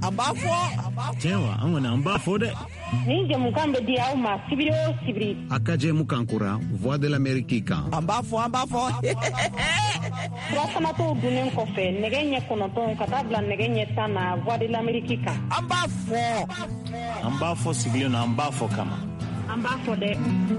ambafo Tewa angona ambafo de ni jamukan be dia uma sibiri o sibiri akaje mukankura voix de l'Amérique kan ambafo Rasana to dunen ko fe negenye konoton katabla negenye tana voix de l'Amérique kan ambafo siglio na ambafo kama ambafo de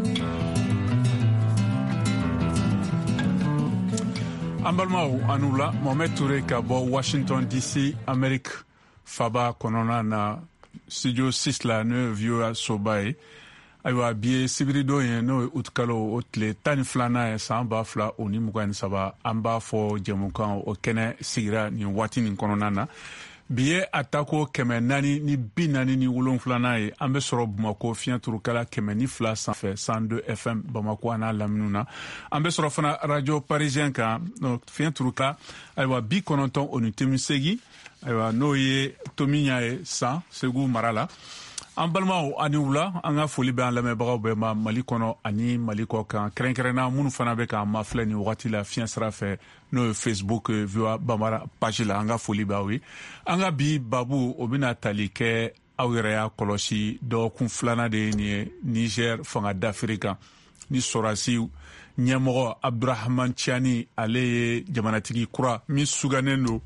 Ambalmao anula Mohamed Touré ka bɔ Washington DC Amérique faba kɔnɔna na studio 6 la n'o ye VOA soba ye ayiwa bi ye sibiri don ye n'o ye août kalo o tile 12 ye san 2023 an b'a fɔ jɛmukan o kɛnɛ sigira nin waati nin kɔnɔna na bi ye a tako 447 ye an bɛ sɔrɔ Bamako fiɲɛ turukala 102 sanfɛ 102 FM Bamako n'a lamini na an bɛ sɔrɔ fana radio parisien kan fiɲɛ turukala ayiwa 98.8 ayiwa n'o ye Tomiɲa ye san Segu mara la an balimaw ani wula an ka foli bɛ an lamɛnbagaw bɛɛ ma Mali kɔnɔ ani Mali kɔ kan kɛrɛnkɛrɛnna minnu fana bɛ k'an mafilɛ nin wagati la fiɲɛ sira fɛ n'o ye Facebook VOA Bambara page la an ka foli b'aw ye an ka bi babu o bɛna tali kɛ aw yɛrɛ y'a kɔlɔsi dɔgɔkun filanan de ye nin ye Niger fanga dafiri kan ni sɔrɔdasi ɲɛmɔgɔ Abdurahman Tiani ale ye jamanatigi kura min sugannen don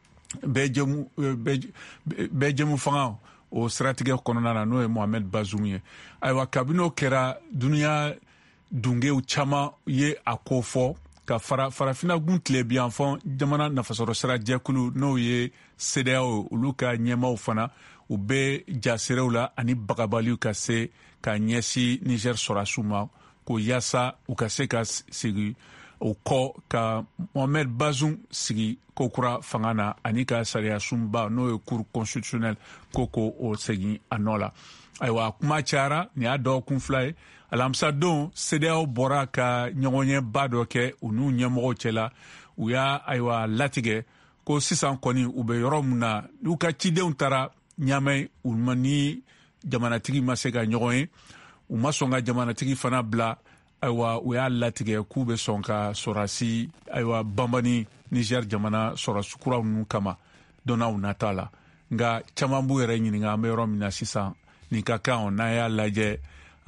bɛɛ jɛmu fanga o siratigɛ kɔnɔna na n'o ye Mohamed Bazoum ye ayiwa kabini o kɛra duniya dungew caman ye a ko fɔ ka farafina gun tilebiyanfan jamana nafasɔrɔ sira jɛkulu n'o ye CEDEAO olu ka ɲɛmaw fana u bɛ jaserew la ani bagabaliw ka se ka ɲɛsi Niger sɔrɔdasiw ma ko yaasa u ka se ka sigi o kɔ ka Mohamed Bazoum sigi kokura fanga na ani ka sariya sunba n'o ye cour constitutionnel ko o segin a nɔ la ayiwa kuma cayara nin y'a dɔgɔkun fila ye alamisa don CEDEAO bɔra ka ɲɔgɔnɲɛba dɔ kɛ u n'u ɲɛmɔgɔw cɛla u y'a ayiwa latigɛ ko sisan kɔni u bɛ yɔrɔ min na n'u ka cidenw taara ɲamɛ u ma ni jamanatigi ma se ka ɲɔgɔn ye u ma sɔn ka jamanatigi fana bila ayiwa u y'a latigɛ k'u bɛ sɔn ka sɔrɔdasi ayiwa banbani Niger jamana sɔrɔdasi kuraw ninnu kama don n'aw nata la nka caman b'u yɛrɛ ɲininka an bɛ yɔrɔ min na sisan nin ka kan n'an y'a lajɛ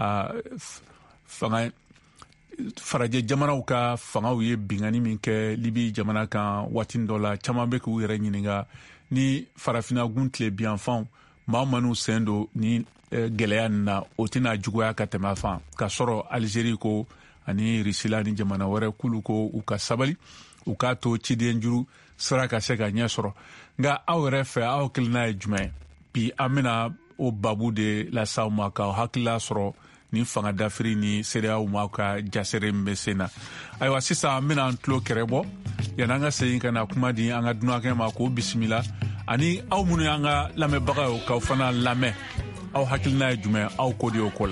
farajɛ jamanaw ka fangaw ye bingani min kɛ Libi jamana kan waati dɔ la caman bɛ k'u yɛrɛ ɲininka ni farafina gun tilebiyanfanw maa minnu sen don ni gɛlɛya nin na o tɛna juguya ka tɛmɛ a fan ka sɔrɔ Algérie ko ani Russie ni jamana wɛrɛ k'ulu ko u ka sabali u k'a to ciden juru sira ka se ka ɲɛ sɔrɔ nka aw yɛrɛ fɛ aw hakilina ye jumɛn bi an bɛna o babu de las'aw ma k'aw hakilila sɔrɔ ni fanga dafiri ni CEDEAO ma ka jasere min bɛ sen na ayiwa sisan an bɛna an tulo kɛrɛ bɔ yan'an ka segin ka na kuma di an ka dunankɛ ma k'o bisimila ani aw minnu y'an ka lamɛnbaga ye k'aw fana lamɛn aw hakilina ye jumɛn aw ko de o ko la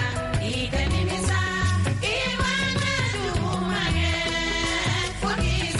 Forgive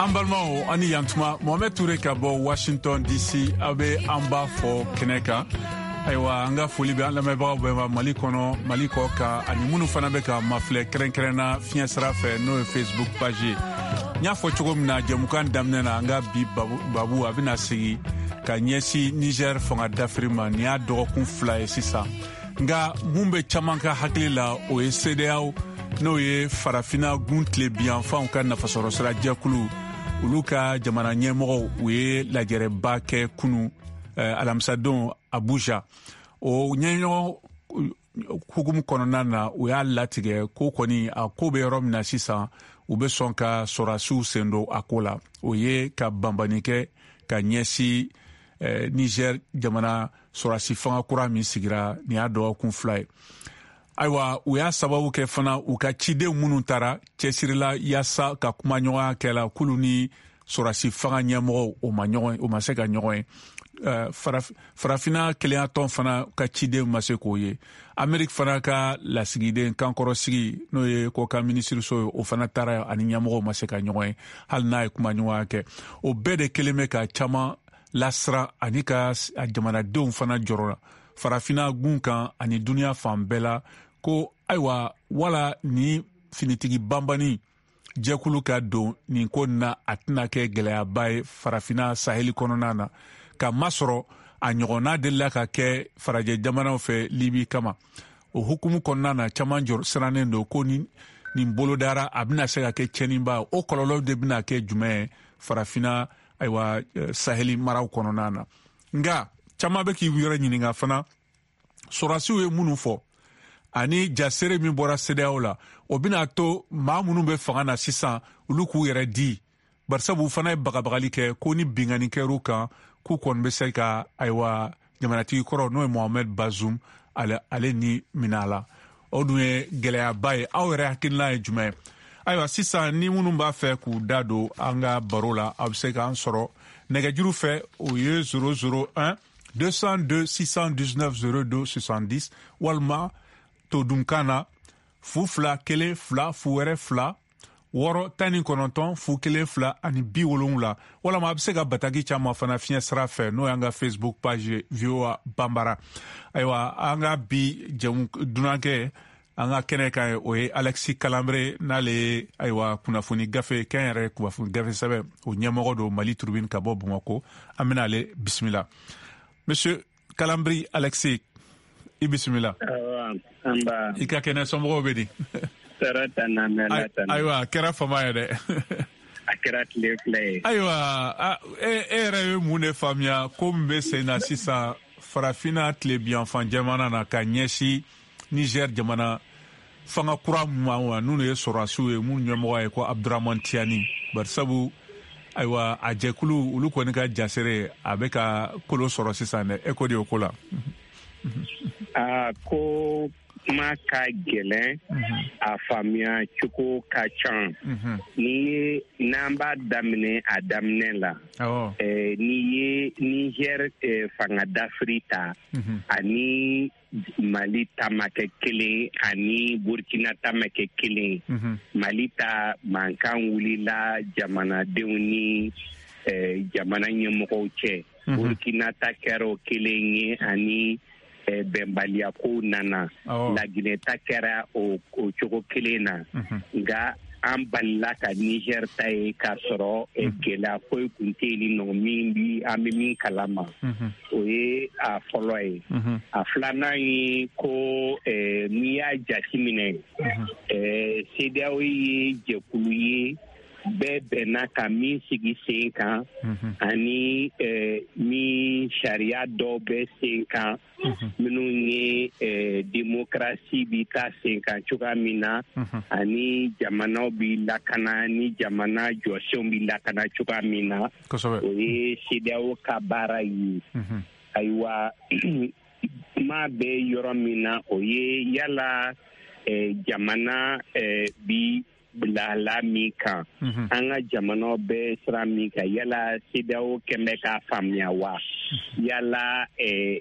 Ambalmao ani yantuma Mohamed Touré ka bɔ Washington DC abe amba fo keneka aywa anga foli be an lamɛbagaw bɛɛ Mali kɔnɔ Mali kɔ ka ani minnu fana bɛ ka mafilɛ kɛrɛnkɛrɛnna fiɲɛ sira fɛ n'o ye Facebook page ye n y'a fɔ cogo min na jɛmukan daminɛ na an ka bi babu a bɛna sigi ka ɲɛsi Niger fanga dafiri ma ni y'a dɔgɔkun 2 ye sisan nka mun bɛ caman ka hakili la o ye CEDEAO n'o ye farafina gun tile biyanfanw ka nafasɔrɔ sira jɛkulu olu ka jamana ɲɛmɔgɔw u ye lajɛrɛba kɛ kunu alamisadon Abuja o ɲɛɲɔgɔn hukumu kɔnɔna na u y'a latigɛ ko kɔni a ko bɛ yɔrɔ min na sisan u bɛ sɔn ka sɔrasiw sen don a ko la o ye ka banbani kɛ ka ɲɛsi Niger jamana sɔrasi fanga kura min sigira nin y'a dɔgɔkun 2 ye ayiwa u y'a sababu kɛ fana u ka ciden minnu taara cɛsirila yaasa ka kuma ɲɔgɔnya kɛla kulu ni sɔrasi fanga ɲɛmɔgɔw o ma se ka ɲɔgɔn ye farafina kelenya tɔn fana ka ciden ma se k'o ye Ameriki fana ka lasigiden kankɔrɔsigi n'o ye kɔkan minisiriso ye o fana taara ani ɲɛmɔgɔw ma se ka ɲɔgɔn ye hali n'a ye kuma ɲɔgɔnya kɛ o bɛɛ de kelen bɛ ka caman lasira ani ka jamanadenw fana jɔrɔ farafina gun kan ani duniya fan bɛɛ la ko ayiwa wala ni finitigi banbani jɛkulu ka don nin ko na a tɛna kɛ gɛlɛyaba ye farafina saheli kɔnɔna na ka masɔrɔ a ɲɔgɔnna delila ka kɛ farajɛ jamanaw fɛ Libi kama o hukumu kɔnɔna na caman jɔ sirannen don ko nin bolodara a bɛna se ka kɛ cɛniba o kɔlɔlɔ de bɛna kɛ jumɛn ye farafina ayiwa saheli maraw kɔnɔna na nka caman bɛ k'i yɛrɛ ɲininka fana sɔrasiw ye minnu fɔ ani jasere min bɔra CEDEAO la o bɛna to maa minnu bɛ fanga na sisan olu k'u yɛrɛ di barisabu fana ye bagabagali kɛ ko ni bingani kɛr'u kan k'u kɔni bɛ se ka ayiwa jamanatigi kɔrɔ n'o ye Mohamed Bazoum ale ni minɛ la o dun ye gɛlɛyaba ye aw yɛrɛ hakilina ye jumɛn ayiwa sisan ni minnu b'a fɛ k'u da don an ka baro la a bɛ se k'an sɔrɔ nɛgɛjuru fɛ o ye 001 202 619 02 70 walima todunkan fu 2 1 2 fu wɛrɛ 2 6 19 fu 1 2 ani 70 walama a bɛ se ka bataki caman fana fiɲɛ sira fɛ n'o y'an ka Facebook page VOA Bambara ayiwa an ka bi dunankɛ an ka kɛnɛ kan ye o ye Alexis Kalambre n'ale ye ayiwa kunnafoni gafe kɛn yɛrɛ kunnafoni gafe sɛbɛn o ɲɛmɔgɔ don Mali Tribune ka bɔ Bamakɔ an bɛna ale bisimila Monsieur Kalambri Alexis i bisimila i ka kɛnɛ somɔgɔw bɛ di ayiwa kɛra fama ye dɛ a kɛra tile fila ye ayiwa e yɛrɛ ye mun de faamuya ko min bɛ sen na sisan farafina tile biyanfan jamana na ka ɲɛsi Niger jamana fanga kura ma wa n'u ye sɔrɔsiw ye mun ɲɛmɔgɔ ye ko Abdurahmane Tiani barisabu ayiwa a jɛkulu olu kɔni ka jasere a bɛ ka kolo sɔrɔ sisan dɛ e ko de o ko la ko kuma ka gɛlɛn a faamuya cogo ka ca ni n'an b'a daminɛ a daminɛ la ni ye Niger fanga dafiri ta ani Mali ta ma kɛ kelen ani Burkina ta ma kɛ kelen Mali ta mankan wulila jamanadenw ni jamana ɲɛmɔgɔw cɛ Burkina ta kɛra o kelen ye ani bɛnbaliya ko nana Laginɛ ta kɛra o cogo kelen na nka an balila ka Niger ta ye k'a sɔrɔ gɛlɛya foyi kun tɛ yen nɔ an bɛ min kalama o ye a fɔlɔ ye a filanan ye ko n'i y'a jateminɛ CEDEAO ye jɛkulu ye bɛɛ bɛnna ka min sigi sen kan ani min sariya dɔw bɛ sen kan minnu ye démocratie bi ta sen kan cogoya min na ani jamanaw bi lakana ni jamana jɔsenw bi lakana cogoya min na o ye CEDEAO ka baara ye ayiwa kuma bɛ yɔrɔ min na o ye yala jamana bi bilala min kan an ka jamanaw bɛ sira min kan yala CEDEAO kɛmɛ k'a faamuya wa yala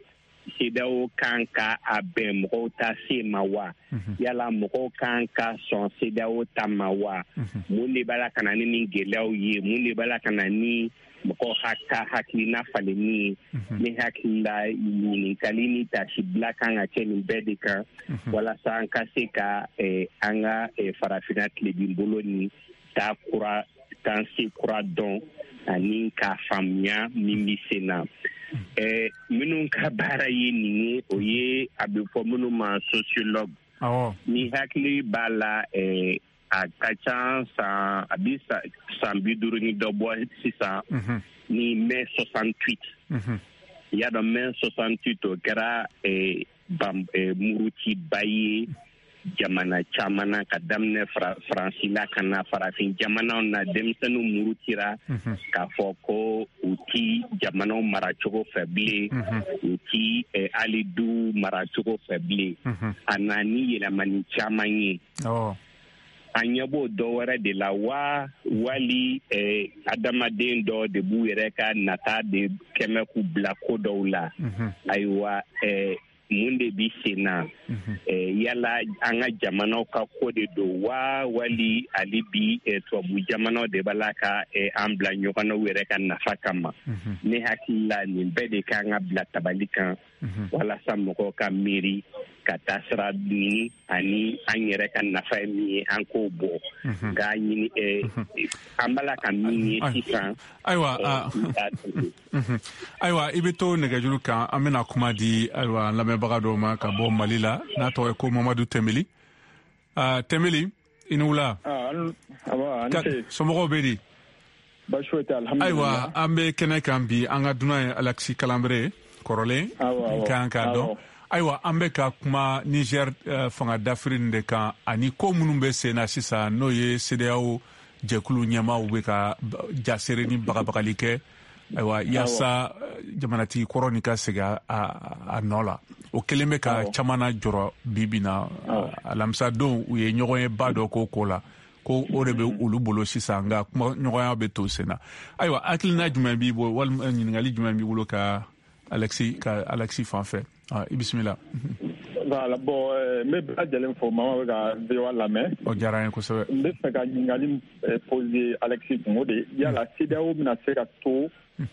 CEDEAO kan ka a bɛn mɔgɔw ta se ma wa yala mɔgɔw kan ka sɔn CEDEAO ta ma wa mun de b'a la ka na ni nin gɛlɛyaw ye mun de b'a la ka na ni mɔgɔw ka hakilina falenni ni hakilila ɲininkali ni tasibila kan ka kɛ nin bɛɛ de kan walasa an ka se ka an ka farafina tilebinbolo ni tanse kura dɔn ani ka faamuya min bɛ sen na minnu ka baara ye nin ye o ye a bɛ fɔ minnu ma sociologue ni hakili b'a la a ka ca san 50 ni dɔ bɔ sisan ni mai 68 y'a dɔn mai 68 o kɛra murutiba ye jamana caman na ka daminɛ Faransi la ka na farafin jamanaw na denmisɛnninw murutira k'a fɔ ko u ti jamanaw maracogo fɛ bilen u ti hali du maracogo fɛ bilen a na ni yɛlɛmani caman ye an ɲɛ b'o dɔ wɛrɛ de la wa wali adamaden dɔ de b'u yɛrɛ ka nata de kɛmɛ k'u bila ko dɔw la ayiwa mun de bi sen na yala an ka jamanaw ka ko de don wa wali ali bi tubabu jamanaw de b'a la ka an bila ɲɔgɔnnaw yɛrɛ ka nafa kama ne hakili la nin bɛɛ de kan ka bila tabali kan walasa mɔgɔw ka miiri ka taa sira ɲini ani an yɛrɛ ka nafa ye min ye an k'o bɔ nka ɲini an b'a la ka min ye sisan ayiwa i bɛ to nɛgɛjuru kan an bɛna kuma di ayiwa lamɛnbaga dɔw ma ka bɔ Mali la n'a tɔgɔ ye ko Mamadu Tɛnbeli Tɛnbeli i ni wula somɔgɔw bɛ di ayiwa an bɛ kɛnɛ kan bi an ka dunan ye Alexis Kalanbere kɔrɔlen kan k'a dɔn ayiwa an bɛ ka kuma Niger fanga dafiri de kan ani ko minnu bɛ sen na sisan n'o ye CEDEAO jɛkulu ɲɛmaaw bɛ ka jasere ni bagabagali kɛ ayiwa yaasa jamanatigi kɔrɔ ni ka segin a nɔ la o kelen bɛ ka caman na jɔrɔ bibi na alamisa don u ye ɲɔgɔn ye ba dɔ ko la ko o de bɛ olu bolo sisan nka kuma ɲɔgɔnya bɛ to sen na ayiwa hakilina jumɛn b'i bolo walima ɲininkali jumɛn b'i bolo ka Alexis fan fɛ i bisimila. Voilà, bon, n bɛ bɛɛ lajɛlen fo maa bɛ ka VOA lamɛn. O diyara n ye kosɛbɛ. N bɛ fɛ ka ɲininkali poser Alexis kun o de yala CEDEAO bɛna se ka to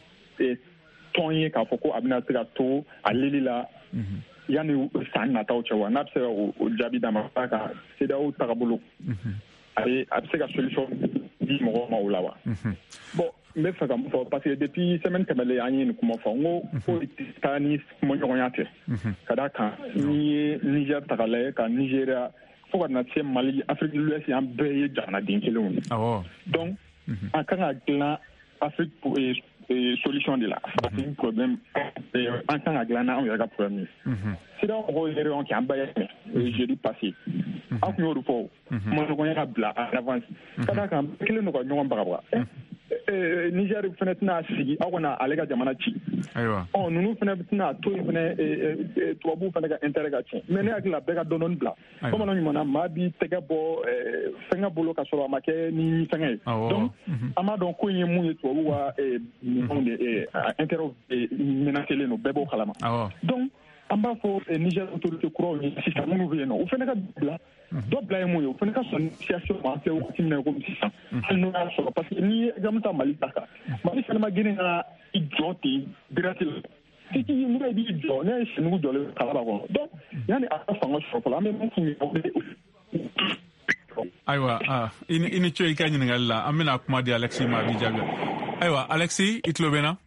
tɔn ye k'a fɔ ko a bɛna se ka to a lili la yanni san nataw cɛ wa n'a bɛ se ka o jaabi d'a ma ka CEDEAO tagabolo a bɛ se ka solution di mɔgɔw ma o la wa. Bon n bɛ fɛ ka mun fɔ parce que depuis semaine tɛmɛlen an ye nin kuma fɔ n ko foyi tɛ taa ni kumaɲɔgɔnya tɛ ka d'a kan n'i ye Niger ta k'a lajɛ ka Nigéria fo ka na se Mali Afrique de l'Ouest an bɛɛ ye jamanaden kelenw ye donc an kan ka dilan Afrique solution de la parce que problème an kan ka dilan n'anw yɛrɛ ka problème ye CEDEAO mɔgɔw ye réunion kɛ an bɛɛ y'a mɛn jeudi passé an tun y'o de fɔ kumaɲɔgɔnya ka bila en avance ka d'a kan kelen don ka ɲɔgɔn bagabaga Niger fana tɛna sigi aw kana ale ka jamana ci ninnu fana tɛna to yen fana tubabuw fana ka intérêt ka tiɲɛ mais ne hakili la bɛɛ ka dɔɔni bila bamananw ɲuman na maa b'i tɛgɛ bɔ fɛngɛ bolo ka sɔrɔ a ma kɛ ni fɛngɛ ye donc an b'a dɔn ko in ye mun ye tubabuw ka minɛnw de intérêt menacelen don bɛɛ b'o kalama donc an b'a fɔ Niger autorité kuraw ye sisan minnu bɛ yen nɔ u fana ka bila dɔ bila ye mun ye o fana ka sɔn négociation ma an fɛ wagati min na komi sisan hali n'o y'a sɔrɔ parce que n'i ye exemple ta Mali ta kan Mali fana ma girin ka i jɔ ten direct la si n'i b'i jɔ ne ye Senugu jɔlen kalaba kɔnɔ donc yanni a ka fanga sɔrɔ fɔlɔ an bɛ mun f'u ye ayiwa i ni ce i ka ɲininkali la an bɛna kuma di Alexis ma a b'i jaabi ayiwa Alexis i tulo bɛ na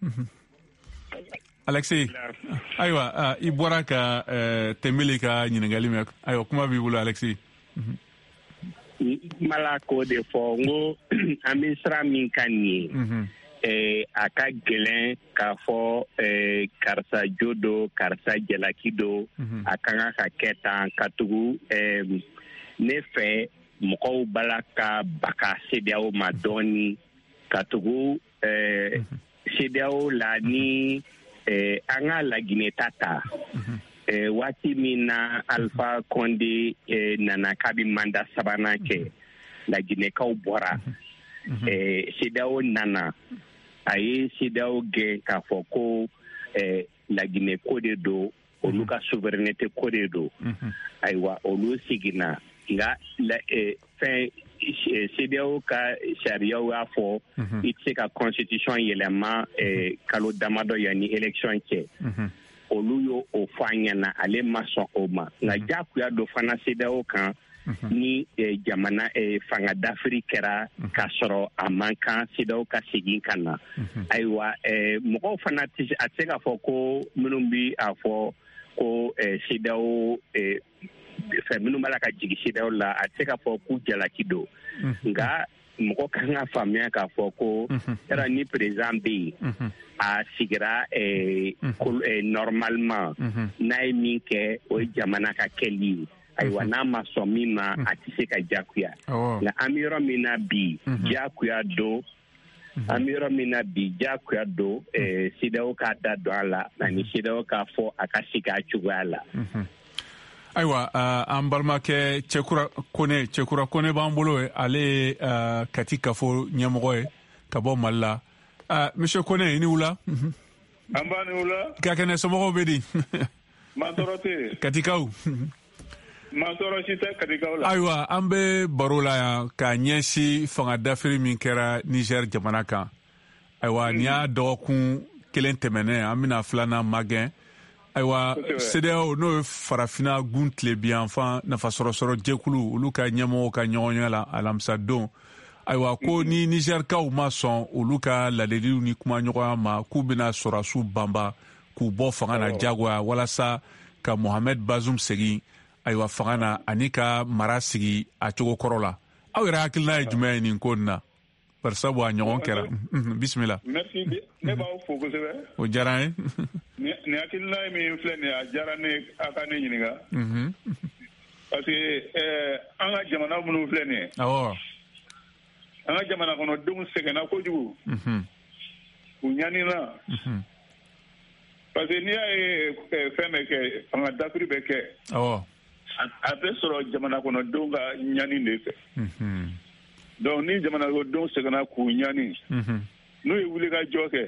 Alexis ayiwa i bɔra ka Tɛnbeli ka ɲininkali mɛn ayiwa kuma b'i bolo Alexis mala ko de fɔ n ko an bɛ sira min ka nin ye a ka gɛlɛn k'a fɔ karisa jo do karisa jalaki do a kan ka kɛ tan ka tugu ne fɛ mɔgɔw b'a la ka baka CEDEAO ma dɔɔni ka tugu CEDEAO la ni an ka laginɛta ta waati min na Alpha Condé nana k'a bɛ manda sabanan kɛ laginɛkaw bɔra CEDEAO nana a ye CEDEAO gɛn k'a fɔ ko laginɛ ko de don olu ka souveraineté ko de do ayiwa olu sigina nga fin CEDEAO ka sariyaw y'a fɔ i tɛ se ka constitution yɛlɛma kalo damadɔ yanni élection cɛ olu y'o o fɔ an ɲɛna ale ma sɔn o ma nka jakuya dɔ fana CEDEAO kan ni jamana fanga d'Afrique kɛra k'a sɔrɔ a man kan CEDEAO ka segin ka na ayiwa mɔgɔw fana a tɛ se k'a fɔ ko minnu bi a fɔ ko CEDEAO fɛn minnu b'a la ka jigin CEDEAO la a tɛ se k'a fɔ k'u jalaki don nka mɔgɔ kan ka faamuya k'a fɔ ko yala ni président bɛ yen a sigira normalement n'a ye min kɛ o ye jamana ka kɛli ye ayiwa n'a ma sɔn min ma a tɛ se ka jakuya nka an bɛ yɔrɔ min na bi jakuya don an bɛ yɔrɔ min na bi jakuya don CEDEAO k'a da don a la ani CEDEAO k'a fɔ a ka sigi a cogoya la. Ayiwa an balimakɛ cɛkura kone b'an bolo ale kati kafo ɲɛmɔgɔ ye ka bɔ Mali la monsieur Kone i ni wula an b'a ni wula ka kɛnɛ somɔgɔw bɛ di masɔrɔ tɛ katikaw masɔrɔ si tɛ katikaw la ayiwa an bɛ baro la yan ka ɲɛsin fanga dafiri min kɛra Niger jamana kan ayiwa nin y'a dɔgɔkun kelen tɛmɛnen an bɛna filanan magɛn ayiwa CEDEAO n'o ye farafina gun tilebiyanfan nafasɔrɔsɔrɔ jɛkulu olu ka ɲɛmɔgɔw ka ɲɔgɔnya la alamisa don ayiwa ko ni Nigerkaw ma sɔn olu ka ladeliw ni kumaɲɔgɔnya ma k'u bɛna sɔrɔdasiw banba k'u bɔ fanga na jagoya walasa ka Mohamed Bazoum segin ayiwa fanga na ani ka mara sigi a cogo kɔrɔ la aw yɛrɛ hakilina ye jumɛn ye nin ko nin na bari sabu a ɲɔgɔn kɛra bisimila. Merci ne b'aw fo kosɛbɛ o diyara n ye ni hakilina min filɛ nin ye a diyara ne a ka ne ɲininka parce que an ka jamana minnu filɛ nin ye awɔ an ka jamana kɔnɔdenw sɛgɛnna kojugu u ɲanina parce que n'i y'a ye fɛn bɛ kɛ fanga dafiri bɛ kɛ awɔ a bɛ sɔrɔ jamana kɔnɔdenw ka ɲani de fɛ donc ni jamana kɔnɔdenw sɛgɛnna k'u ɲani n'u ye wuli ka jɔ kɛ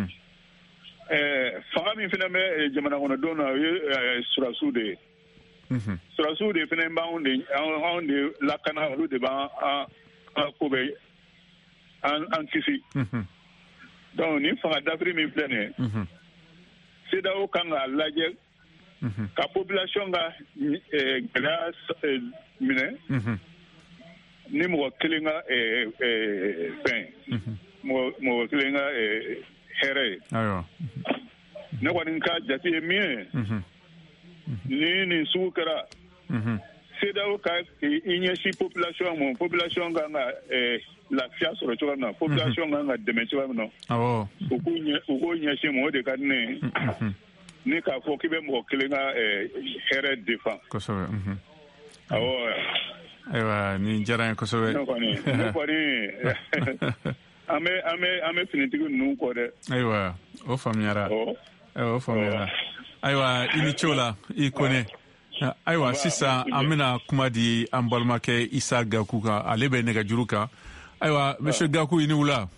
fanga min fana bɛ jamana kɔnɔdenw na o ye surasiw de ye surasiw de fana b'anw de lakana olu de b'an ko bɛ an kisi donc ni fanga dafiri min filɛ nin ye CEDEAO kan k'a lajɛ ka population ka gɛlɛya minɛ ni mɔgɔ kelen ka fɛn mɔgɔ kelen ka hɛrɛ ye ne kɔni ka jate ye min ye ni nin sugu kɛra CEDEAO ka i ɲɛsin population ma population kan ka lafiya sɔrɔ cogoya min na population kan ka dɛmɛ cogoya min na u k'o ɲɛsin ma o de ka di ne ye ni k'a fɔ k'i bɛ mɔgɔ kelen ka hɛrɛ défend kosɛbɛ awɔ ayiwa nin diyara n ye kosɛbɛ ne kɔni an bɛ finitigi ninnu kɔ dɛ ayiwa o faamuyara o faamuyara ayiwa i ni ce o la i Kone ayiwa sisan an bɛna kuma di an balimakɛ Isa Gaku kan ale bɛ nɛgɛjuru kan ayiwa monsieur Gaku i ni wula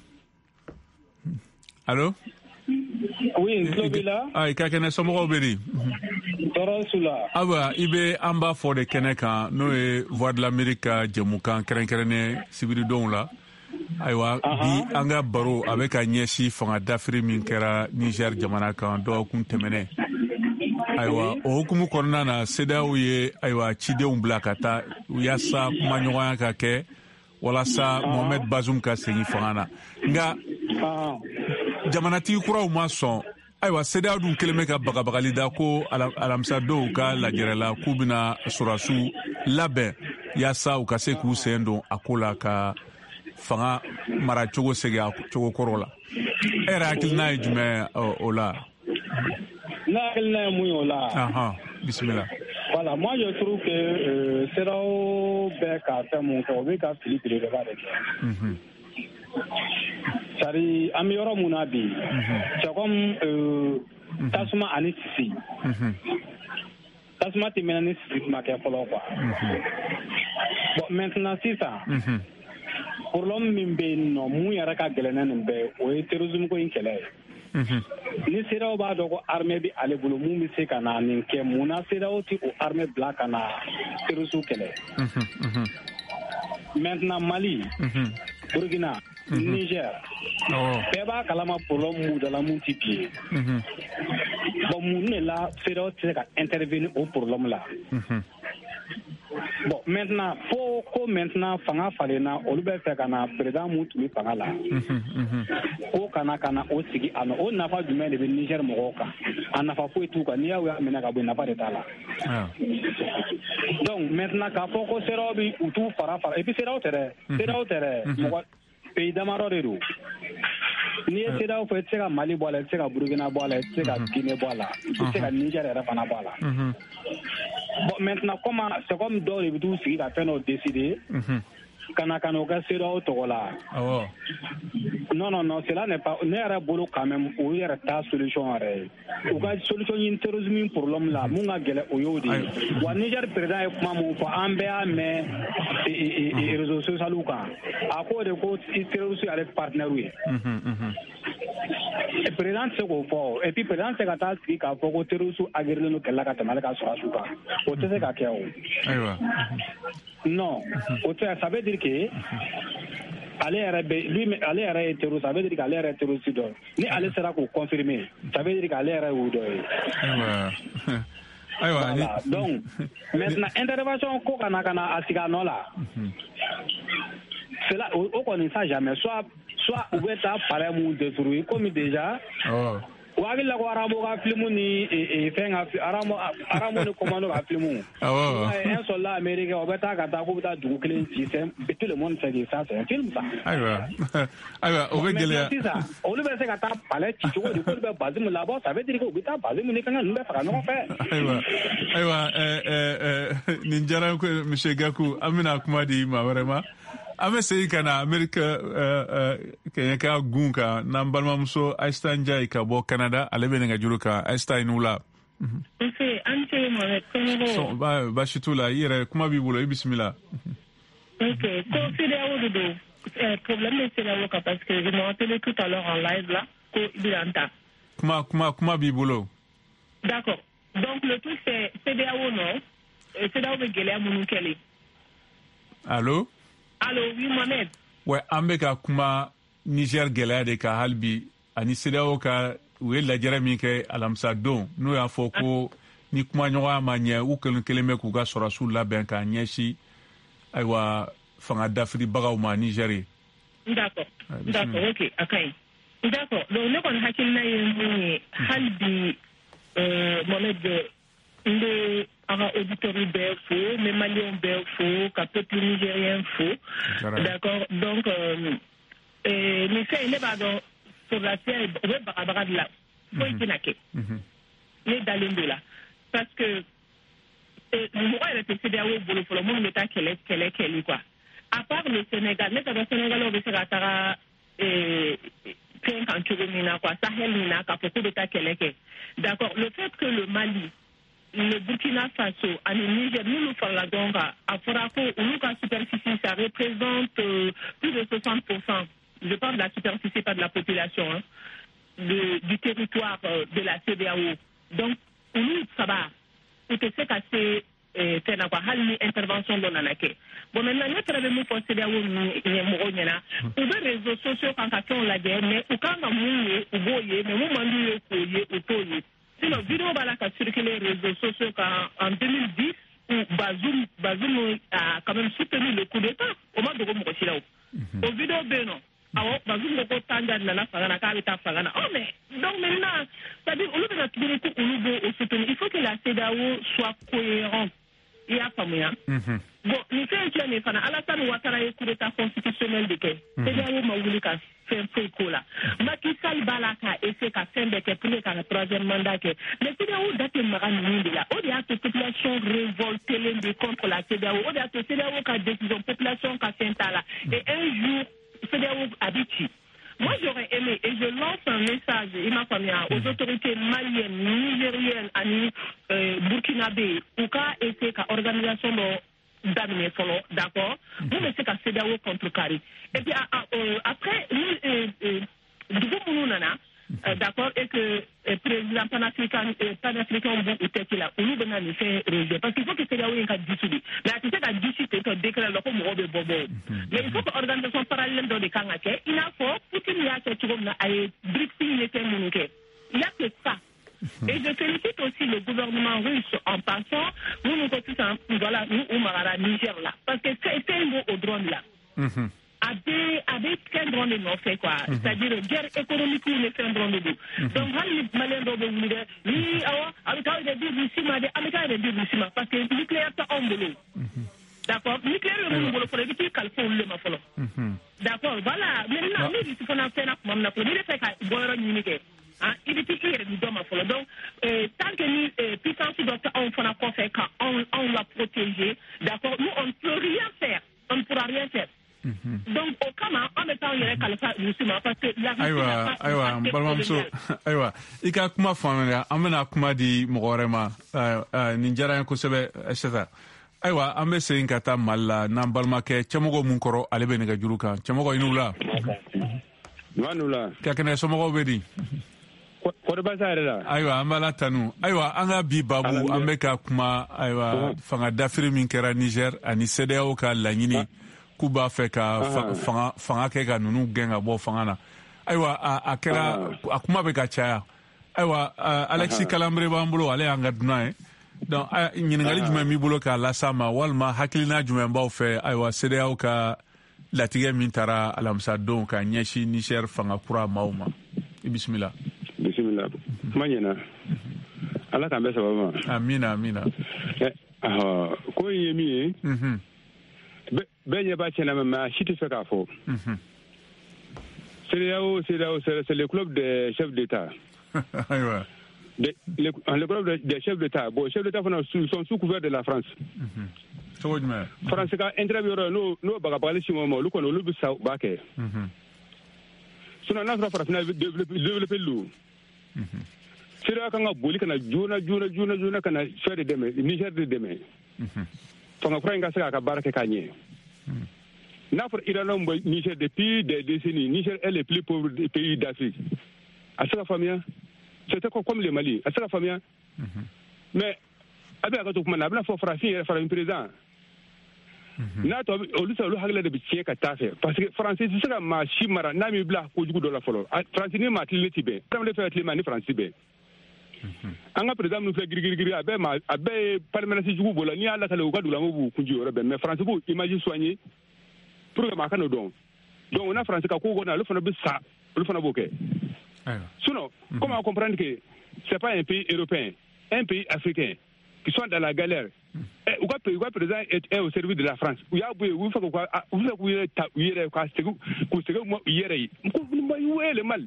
allo oui n tulo b'i la ayi ka kɛnɛ somɔgɔw bɛ di tɔɔrɔ su la ayiwa i bɛ an b'a fɔ de kɛnɛ kan n'o ye Voix de l'Amérique ka jɛmukan kɛrɛnkɛrɛnnen sibiridonw la ayiwa bi an ka baro a bɛ ka ɲɛsin fanga dafiri min kɛra Niger jamana kan dɔgɔkun tɛmɛnen ayiwa o hukumu kɔnɔna na CEDEAO ye ayiwa cidenw bila ka taa yaasa kumaɲɔgɔnya ka kɛ walasa Mohamed Bazoum ka segin fanga na nka jamanatigi kuraw ma sɔn ayiwa CEDEAO dun kelen bɛ ka bagabagali da ko alamisa dɔw ka lajɛrɛla k'u bɛna sɔrɔdasiw labɛn yaasa u ka se k'u sen don a ko la ka fanga mara cogo segin a cogo kɔrɔ la e yɛrɛ hakilina ye jumɛn o la ne hakilina ye mun ye o la bisimila voilà moi je trouve que CEDEAO bɛ ka fɛn mun kɛ o bɛ ka fili belebeleba de kɛ sari an bɛ yɔrɔ mun na bi c'est comme tasuma ani sisi tasuma tɛmɛna ni sisi ma kɛ fɔlɔ quoi bon maintenant sisan problème min bɛ yen nɔ mun yɛrɛ ka gɛlɛn nin bɛɛ o ye terrorisme ko in kɛlɛ ye ni CEDEAO b'a dɔn ko armée bi ale bolo mun bɛ se ka na nin kɛ mun na CEDEAO ti o armée bila ka na terroriste kɛlɛ. Maintenant Mali, Burkina, Niger, bɛɛ b'a kalama problème mun dala mun ti bi. Bon mun de la CEDEAO tɛ se ka intervenir o problème la. Bon maintenant maintenant fanga falenna olu bɛ fɛ ka na président mun tun bɛ fanga la. Ko kana o sigi a nɔ o nafa jumɛn de bɛ Niger mɔgɔw kan a nafa foyi t'u kan n'i y'a minɛ ka bɔ nafa de t'a la. Donc maintenant k'a fɔ ko CEDEAO bi u t'u fara et puis CEDEAO tɛ dɛ mɔgɔ pays damadɔ de don. N'i ye CEDEAO fɔ i tɛ se ka Mali bɔ a la i tɛ se ka Burkina bɔ a la i tɛ se ka Guinée bɔ a la i tɛ se ka Niger yɛrɛ fana bɔ a la. Bon maintenant c'est comme dɔw de bɛ t'u sigi ka fɛn dɔ décider kana o kɛ CEDEAO tɔgɔ la. Non cela n'est pas ne yɛrɛ bolo quand même o yɛrɛ ta solution yɛrɛ ye u ka solution ɲini terrorisme problème la mun ka gɛlɛn o y'o de ye wa Niger président ye kuma mun fɔ an bɛɛ y'a mɛn réseaux sociaux kan a ko de ko terroriste ale partenaire ye. Président tɛ se k'o fɔ et puis président tɛ se ka taa sigi k'a fɔ ko terroriste agirilen don kɛlɛ la ka tɛmɛ ale ka sɔrɔdasiw kan o tɛ se ka kɛ o. Non o tɛ ça veut dire que ale yɛrɛ ye terroriste ça veut dire qu'ale yɛrɛ ye terroriste dɔ ni ale sera k'o confirmer ça veut dire qu'ale yɛrɛ y'o dɔ ye. Voilà. Donc maintenant intervention ko kana a sigi a nɔ la cela o kɔni ça jamais soit u bɛ taa palais mun détruire comme déjà u hakili la ko arabu ka film ni fɛn arabu ni commando ka film un soldat américain o bɛ taa ka taa k'u bɛ taa dugu kelen ci tout le monde sait que ça c'est un film ça. Ayiwa o bɛ gɛlɛya sisan olu bɛ se ka taa palais ci cogo di k'olu bɛ Bazoum labɔ ça veut dire que u bɛ taa Bazoum ni kan ka ninnu bɛ faga ɲɔgɔn fɛ. Ayiwa nin diyara n ye monsieur Gakou an bɛna kuma di ma wɛrɛ ma. An bɛ segin ka na Amerika ka gun kan n'an balimamuso Aïssata Ndiaye ka bɔ Canada ale bɛ nɛgɛjuru kan Aïssata i n'u la. Baasi t'u la i yɛrɛ kuma b'i bolo i bisimila. Ok ko CEDEAO de don problème de CEDEAO kan parce que je me rappelais tout à l'heure en live là ko Biranta. Kuma b'i bolo. D'accord donc le truc c'est CEDEAO non CEDEAO bɛ gɛlɛya minnu kɛlen. Allo oui Mohamed. Ouais an bɛ ka kuma Niger gɛlɛya de ka hali bi ani CEDEAO ka u ye lajɛrɛ min kɛ alamisa don n'o y'a fɔ ko ni kuma ɲɔgɔnya ma ɲɛ u kelen bɛ k'u ka sɔrɔdasiw labɛn k'a ɲɛsin ayiwa fanga dafiribagaw ma Niger ye. D'accord ok a ka ɲi d'accord donc ne kɔni hakilina ye mun ye hali bi Mohamed n bɛ an ka auditeurs bɛɛ fo n bɛ Maliens bɛɛ fo ka peuple nigérien fo d'accord donc nin fɛn in ne b'a dɔn sɔrɔdasiya u bɛ bagabaga de la foyi tɛna kɛ ne dalen don la parce que mɔgɔ yɛrɛ tɛ CEDEAO bolo fɔlɔ minnu bɛ taa kɛlɛ kɛli quoi à part le Sénégal ne t'a dɔn Sénégalais bɛ se ka taga fɛn kan cogo min na quoi Sahel nin na k'a fɔ k'u bɛ taa kɛlɛ kɛ d'accord le fait que le Mali le Burkina Faso et le Niger, nous farons donc à Forako, où la superficie, ça représente plus de 60%. Je parle de la superficie, pas de la population, hein, du territoire de la CEDEAO. Donc, nous, ça va. Où tu sais que c'est une intervention dans la quai. Bon, maintenant, nous travaillons pour CEDEAO, nous les réseaux sociaux, quand on l'a dit, mais quand on a mouillé, ou boyé, mais on m'a dit, ou toyé. Si la vidéo va circuler les réseaux sociaux en 2010, où Bazoum a quand même soutenu le coup d'État, au moment de Gomokochilao. Au vidéo Beno, Bazoum ne peut pas de la Fagana, Karita Fagana. Oh, mais donc maintenant, c'est-à-dire, il faut que la CEDEAO soit cohérente. Il y a pas moyen. Bon, nous faisons un plan de fana. Alassane Ouattara est coup d'état constitutionnel de quai. CEDEAO m'a voulu qu'à faire un peu de là. Macky Sall Balaka et c'est qu'à faire des pour le troisième mandat. Mais CEDEAO date de Marani de là. On a cette population révoltée contre la CEDEAO. On a cette CEDEAO qui a décision population qui a fait un là. Et un jour, CEDEAO habite. Moi, j'aurais aimé, et je lance un message aux autorités maliennes, nigériennes, burkinabé, ou qu'à essayer qu'à organisation d'amener solo, d'accord? Vous me dites qu'à CEDEAO contre Kari. Et puis après, du coup, d'accord, et que le président panafricain ou Tekila, ou nous donnons le fait rejet. Parce qu'il faut que CEDEAO ait un dissoudre. Mais tu sais qu'à dissoudre, tu déclares le comme Robert Bobo. Mais il faut que l'organisation parallèle dans les Kangake, il a faut, Poutine y a quelque chose à Brixing les Témouniqués. Il n'y a que ça. Et je félicite aussi le gouvernement russe en passant, nous continuons, voilà, nous, au Niger là. Parce que c'est un mot au drone là. Avec quel drone de nous fait quoi? C'est-à-dire guerre économique ou le fait un drone de nous. Donc, les Maliens doivent vous dire, oui, avec un des Russie, parce que le nucléaire est en boulot. D'accord? Le nucléaire est en boulot pour éviter qu'il faut le mafolo. D'accord? Voilà. Maintenant, nous, il faut en faire un peu, il fait qu'à boire un unique. Il est piqué du dôme à folo. Donc, tant que nous, puissance docteur, on fait un conseil quand on l'a protégé, d'accord? Nous, on ne peut rien faire. On ne pourra rien faire. Donc, au Kama, en mettant les Kalifa, parce que la Aywa, ika kuma famana, amena kuma di mugorema, ninjara yanko sebe, etc. Aywa, ambe se inkata malla, nambalmake, chamogo munkoro, alebe nega juruka, chamogo inula. Manula. Kakene somogo bedi. Aywa, ambala tanu. Aywa, anga bi babu, ambe ka kuma, aywa, fanga dafiri min kera Niger, ani CEDEAO ka lanyini. Kuba fɛ ka fanga kɛ ka nunu gɛn ka bɔ fanga na ayiwa a kɛra a kuma bɛ ka caya ayiwa Alexis Kalambre b'an bolo ale y'an ka dunan ye donc ɲininkali jumɛn b'i bolo k'a lasa ma walima hakilina jumɛn b'aw fɛ ayiwa CEDEAO ka latigɛ min taara alamisa don ka ɲɛsin Niger fanga kura maaw ma i bisimila. Bisimila kuma ɲɛna ala k'an bɛ sababa ma. Amina. Ko in ye min ye. Ben n'y a pas de chien, mais si tu fais qu'à faux. C'est le club des chefs d'État. Le club des chefs d'État. Bon, les chefs d'État sont sous couvert de la France. France, quand interviewer nous, bagabarles si moment, nous connaissons le but ça baquet. Sinon, notre France n'a développé l'eau. C'est là qu'on a bouli, qu'on a jouna, qu'on a fait de demain, Niger de demain. Fanga kura inga saka baara kɛ k'a ɲɛ. N'a fɔra Iran bɛ Niger depuis des décennies, Niger est le plus pauvre pays d'Afrique. A se ka faamuya? C'était comme le Mali. A se ka faamuya? Mais a bɛ ka to kuma na a bɛna fɔ farafin yɛrɛ farafin président. N'a tɔ olu sɛ olu hakili de bɛ tiɲɛ ka taa fɛ parce que Faransi tɛ se ka maa si mara n'a m'i bila kojugu dɔ la fɔlɔ. Faransi ni maa tilen tɛ bɛn. Adamaden fɛn fɛn tilen maa ni Faransi bɛn. An ka président nous fait girigiri a bɛɛ parlementaire jugu bolo ni ala kale u ka dugulamu b'u kunji yɔrɔ bɛɛ mais France b'u image soigner pour que maa kana dɔn donc on a France ka ko kɔnɔ olu fana bɛ sa olu fana b'o kɛ sinon comment on comprendre que c'est pas un pays européen un pays africain qui sont dans la galère u ka président est au service de la France u y'a bɔ yen u fɛ k'u yɛrɛ ta u yɛrɛ k'u sɛgɛn u yɛrɛ ye u ye mal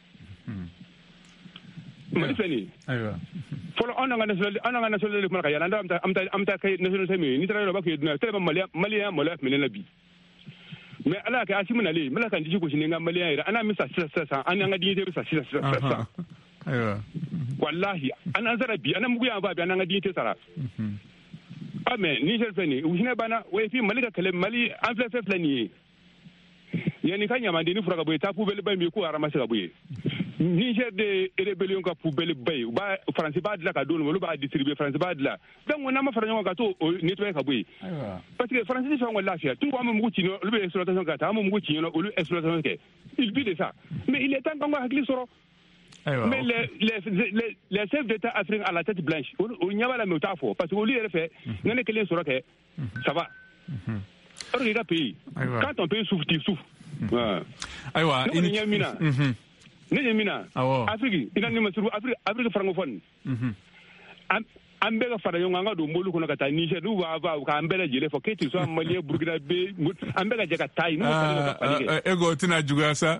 Mali fɛn fɔlɔ an ka nationalité kuma ka yala an bɛ taa nationalité min ni taara yɔrɔ b'a fɔ dunan tellement maliyɛn maloya tun bɛ ne la bi mais ala y'a kɛ Asimu nalen n bɛna ka n disi gosi ni n ka maliyɛn yɛrɛ an n'a min sa sisan an n'an ka dignité bɛ sa sisan walahi an n'an sara bi an na mugu y'an fa bi an n'an ka dignité sara mais Niger fɛn nin u hinɛ banna wa et puis Mali ka kɛlɛ Mali an filɛ nin ye yanni ka ɲamaden ni fura ka bɔ yen taa poubelle ba min ye k'o ramase ka bɔ yen Niger de rébellion ka poubelle ba ye France b'a dilan ka d'olu ma olu b'a distribuer France b'a dilan donc n'an ma fara ɲɔgɔn kan ka t'o nettoyer ka bɔ yen parce que France tɛ fɛn ka lafiya tout an bɛ mugu ci olu bɛ exploitation kɛ an bɛ mugu ci olu exploitation kɛ il vit de ça mais il est temps k'an ka hakili sɔrɔ mais les chefs d'État africains à la tête blanche olu ɲɛ b'a la mais u t'a fɔ parce que olu yɛrɛ fɛ n'a ne kelen sɔrɔ kɛ ça va or que i ka pays quand ton pays souffre tu souffres ayiwa ne ɲɛ min na ne ɲɛ min na Afrique i ka ni masuru Afrique francophone an bɛɛ ka fara ɲɔgɔn kan an ka don mobili kɔnɔ ka taa Niger n'u b'a fɔ k'an bɛɛ lajɛlen fɔ k'e tɛ sɔn Malien Burkinabé an bɛɛ ka jɛ ka taa yen n'u ka pari kɛ e ko tɛna juguya sa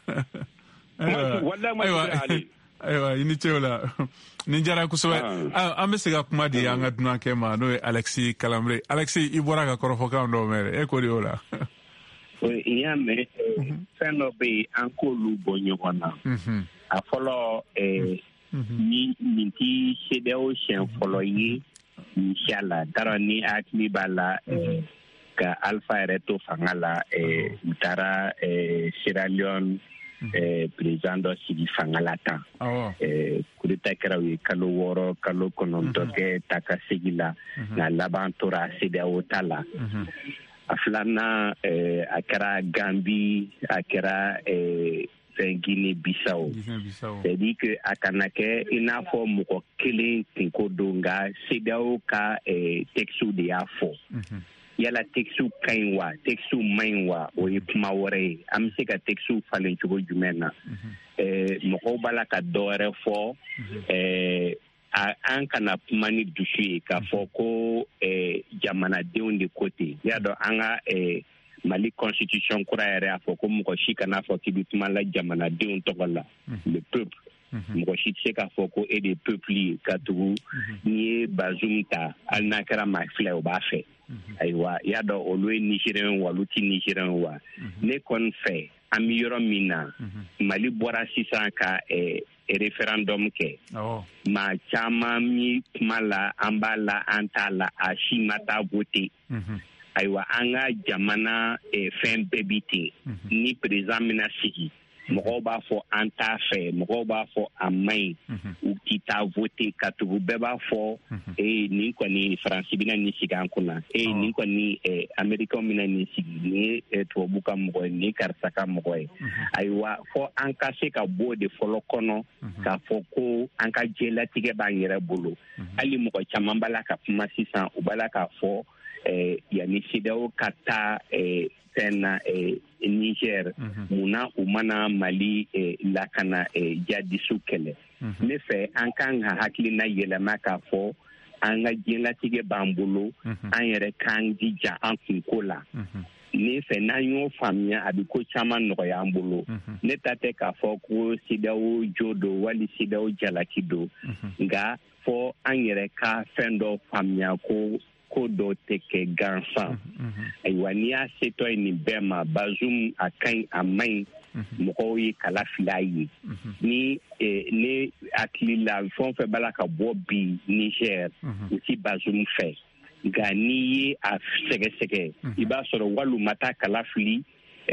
ayiwa i ni ce o la nin diyara kosɛbɛ an bɛ se ka kuma di an ka dunankɛ ma n'o ye Alexis Kalambre Alexis i bɔra ka kɔrɔfɔkan dɔw mɛn e ko de o la i y'a mɛn fɛn dɔ bɛ yen an k'olu bɔ ɲɔgɔn na a fɔlɔ nin tɛ CEDEAO siɲɛ fɔlɔ ye inshallah tara ni hakili b'a la ka Alpha yɛrɛ to fanga la u taara Sierra Leone président dɔ sigi fanga la tan kudeta kɛra u ye kalo 6 kalo 9 kɛ ta ka segi la nka laban tora CEDEAO ta la a filanan a kɛra Gambie a kɛra Guinée Bissau c'est-à-dire que a kana kɛ i n'a fɔ mɔgɔ kelen kunko don nka CEDEAO ka texte de y'a fɔ yala texte ka ɲi wa texte man ɲi wa o ye kuma wɛrɛ ye an bɛ se ka texte falen cogo jumɛn na mɔgɔw b'a la ka dɔ wɛrɛ fɔ an kana kuma ni dusu ye k'a fɔ ko jamanadenw de ko ten y'a dɔn an ka Mali constitution kura yɛrɛ y'a fɔ ko mɔgɔ si kana fɔ k'i bɛ kuma la jamanadenw tɔgɔ la le peuple mɔgɔ si tɛ se k'a fɔ ko e de peuple ye ka tugu n'i ye Bazoum ta hali n'a kɛra maa fila o b'a fɛ ayiwa y'a dɔn olu ye Nigérien wa olu tɛ Nigérien wa ne kɔni fɛ an bɛ yɔrɔ min na Mali bɔra sisan ka référendum kɛ maa caman mi kuma la an b'a la an t'a la a si ma taa voter ayiwa an ka jamana fɛn bɛɛ bi ten ni président mina sigi mɔgɔw b'a fɔ an t'a fɛ mɔgɔw b'a fɔ a man ɲi u tɛ taa voter ka tugu bɛɛ b'a fɔ nin kɔni Faransi bɛna nin sigi an kunna nin kɔni Américain bɛna nin sigi nin ye tubabu ka mɔgɔ ye nin ye karisa ka mɔgɔ ye ayiwa fɔ an ka se ka bɔ o de fɔlɔ kɔnɔ k'a fɔ ko an ka diɲɛlatigɛ b'an yɛrɛ bolo hali mɔgɔ caman b'a la ka kuma sisan u b'a la k'a fɔ yani CEDEAO ka taa fɛn na Niger munna u mana Mali lakana jadisu kɛlɛ ne fɛ an kan ka hakilina yɛlɛma k'a fɔ an ka diɲɛlatigɛ b'an bolo an yɛrɛ k'an jija an kunko la ne fɛ n'an y'o faamuya a bɛ ko caman nɔgɔya an bolo ne ta tɛ k'a fɔ ko CEDEAO jo don wali CEDEAO jalaki don nka fɔ an yɛrɛ ka fɛn dɔ faamuya ko dɔ tɛ kɛ gansan ayiwa n'i y'a setɔ ye nin bɛɛ ma Bazoum a ka ɲi a man ɲi mɔgɔw ye kala fili a ye ni ne hakili la fɛn o fɛn b'a la ka bɔ bi Niger u ti Bazoum fɛ nka n'i ye a sɛgɛsɛgɛ i b'a sɔrɔ wali u ma taa kala fili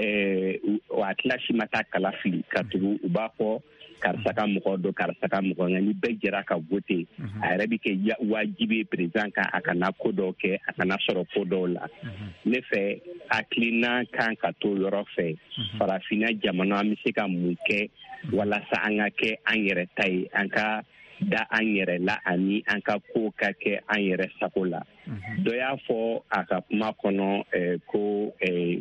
a tila si ma taa kala fili ka tugu u b'a fɔ karisa ka mɔgɔ don karisa ka mɔgɔ nka ni bɛɛ jɛra ka voter a yɛrɛ bɛ kɛ wajibi ye président kan a kana ko dɔw kɛ a kana sɔrɔ ko dɔw la ne fɛ hakilina kan ka to yɔrɔ fɛ farafinna jamana an bɛ se ka mun kɛ walasa an ka kɛ an yɛrɛ ta ye an ka da an yɛrɛ la ani an ka ko ka kɛ an yɛrɛ sago la dɔ y'a fɔ a ka kuma kɔnɔ ko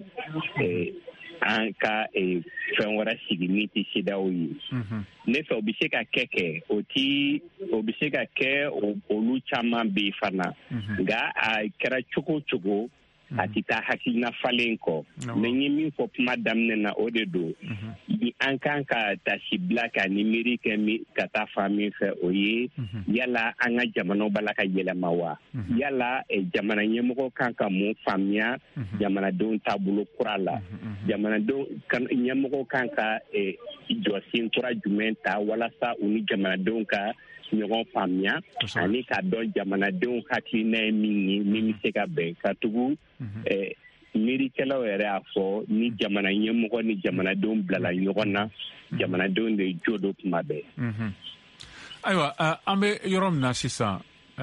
an ka fɛn wɛrɛ sigi min tɛ CEDEAO ye ne fɛ o bɛ se ka kɛ o bɛ se ka kɛ olu caman bɛ yen fana nka a kɛra cogo o cogo a tɛ taa hakilina falen kɔ mɛ n ye min fɔ kuma daminɛ na o de don ni an kan ka tasibila ka nimiri kɛ ka taa fan min fɛ o ye yala an ka jamanaw b'a la ka yɛlɛma wa yala jamana ɲɛmɔgɔ kan ka mun faamuya jamanadenw taabolo kura la jamanadenw ɲɛmɔgɔ kan ka jɔsen kura jumɛn ta walasa u ni jamanadenw ka ɲɔgɔn faamuya ani k'a dɔn jamanadenw hakilina ye min ye min bɛ se ka bɛn ka tugu miirikɛlaw yɛrɛ y'a fɔ ni jamana ɲɛmɔgɔ ni jamanadenw bilala ɲɔgɔn na jamanadenw de jo do kuma bɛɛ ayiwa an bɛ yɔrɔ min na sisan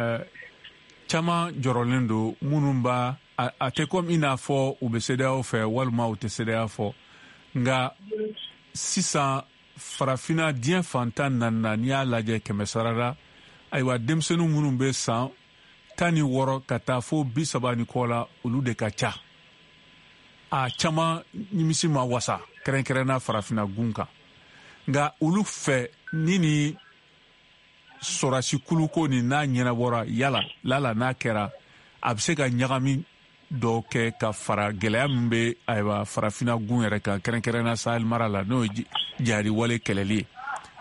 caman jɔrɔlen don minnu b'a a tɛ komi i n'a fɔ u bɛ CEDEAO fɛ walima u tɛ CEDEAO fɔ nka sisan farafinna diɲɛ fantan naaninan n'i y'a lajɛ 100 sarara ayiwa denmisɛnnin minnu bɛ san 16 ka taa fo 30 ni kɔ la olu de ka ca a caman nimisi ma wasa kɛrɛnkɛrɛnna farafinna gun kan nka olu fɛ ni sɔrasi kuluko ni n'a ɲɛnabɔra yala n'a kɛra a bɛ se ka ɲagami dɔw kɛ ka fara gɛlɛya min bɛ ayiwa farafinna gun yɛrɛ kan kɛrɛnkɛrɛnna Sahel mara la n'o ye jihadi wale kɛlɛli ye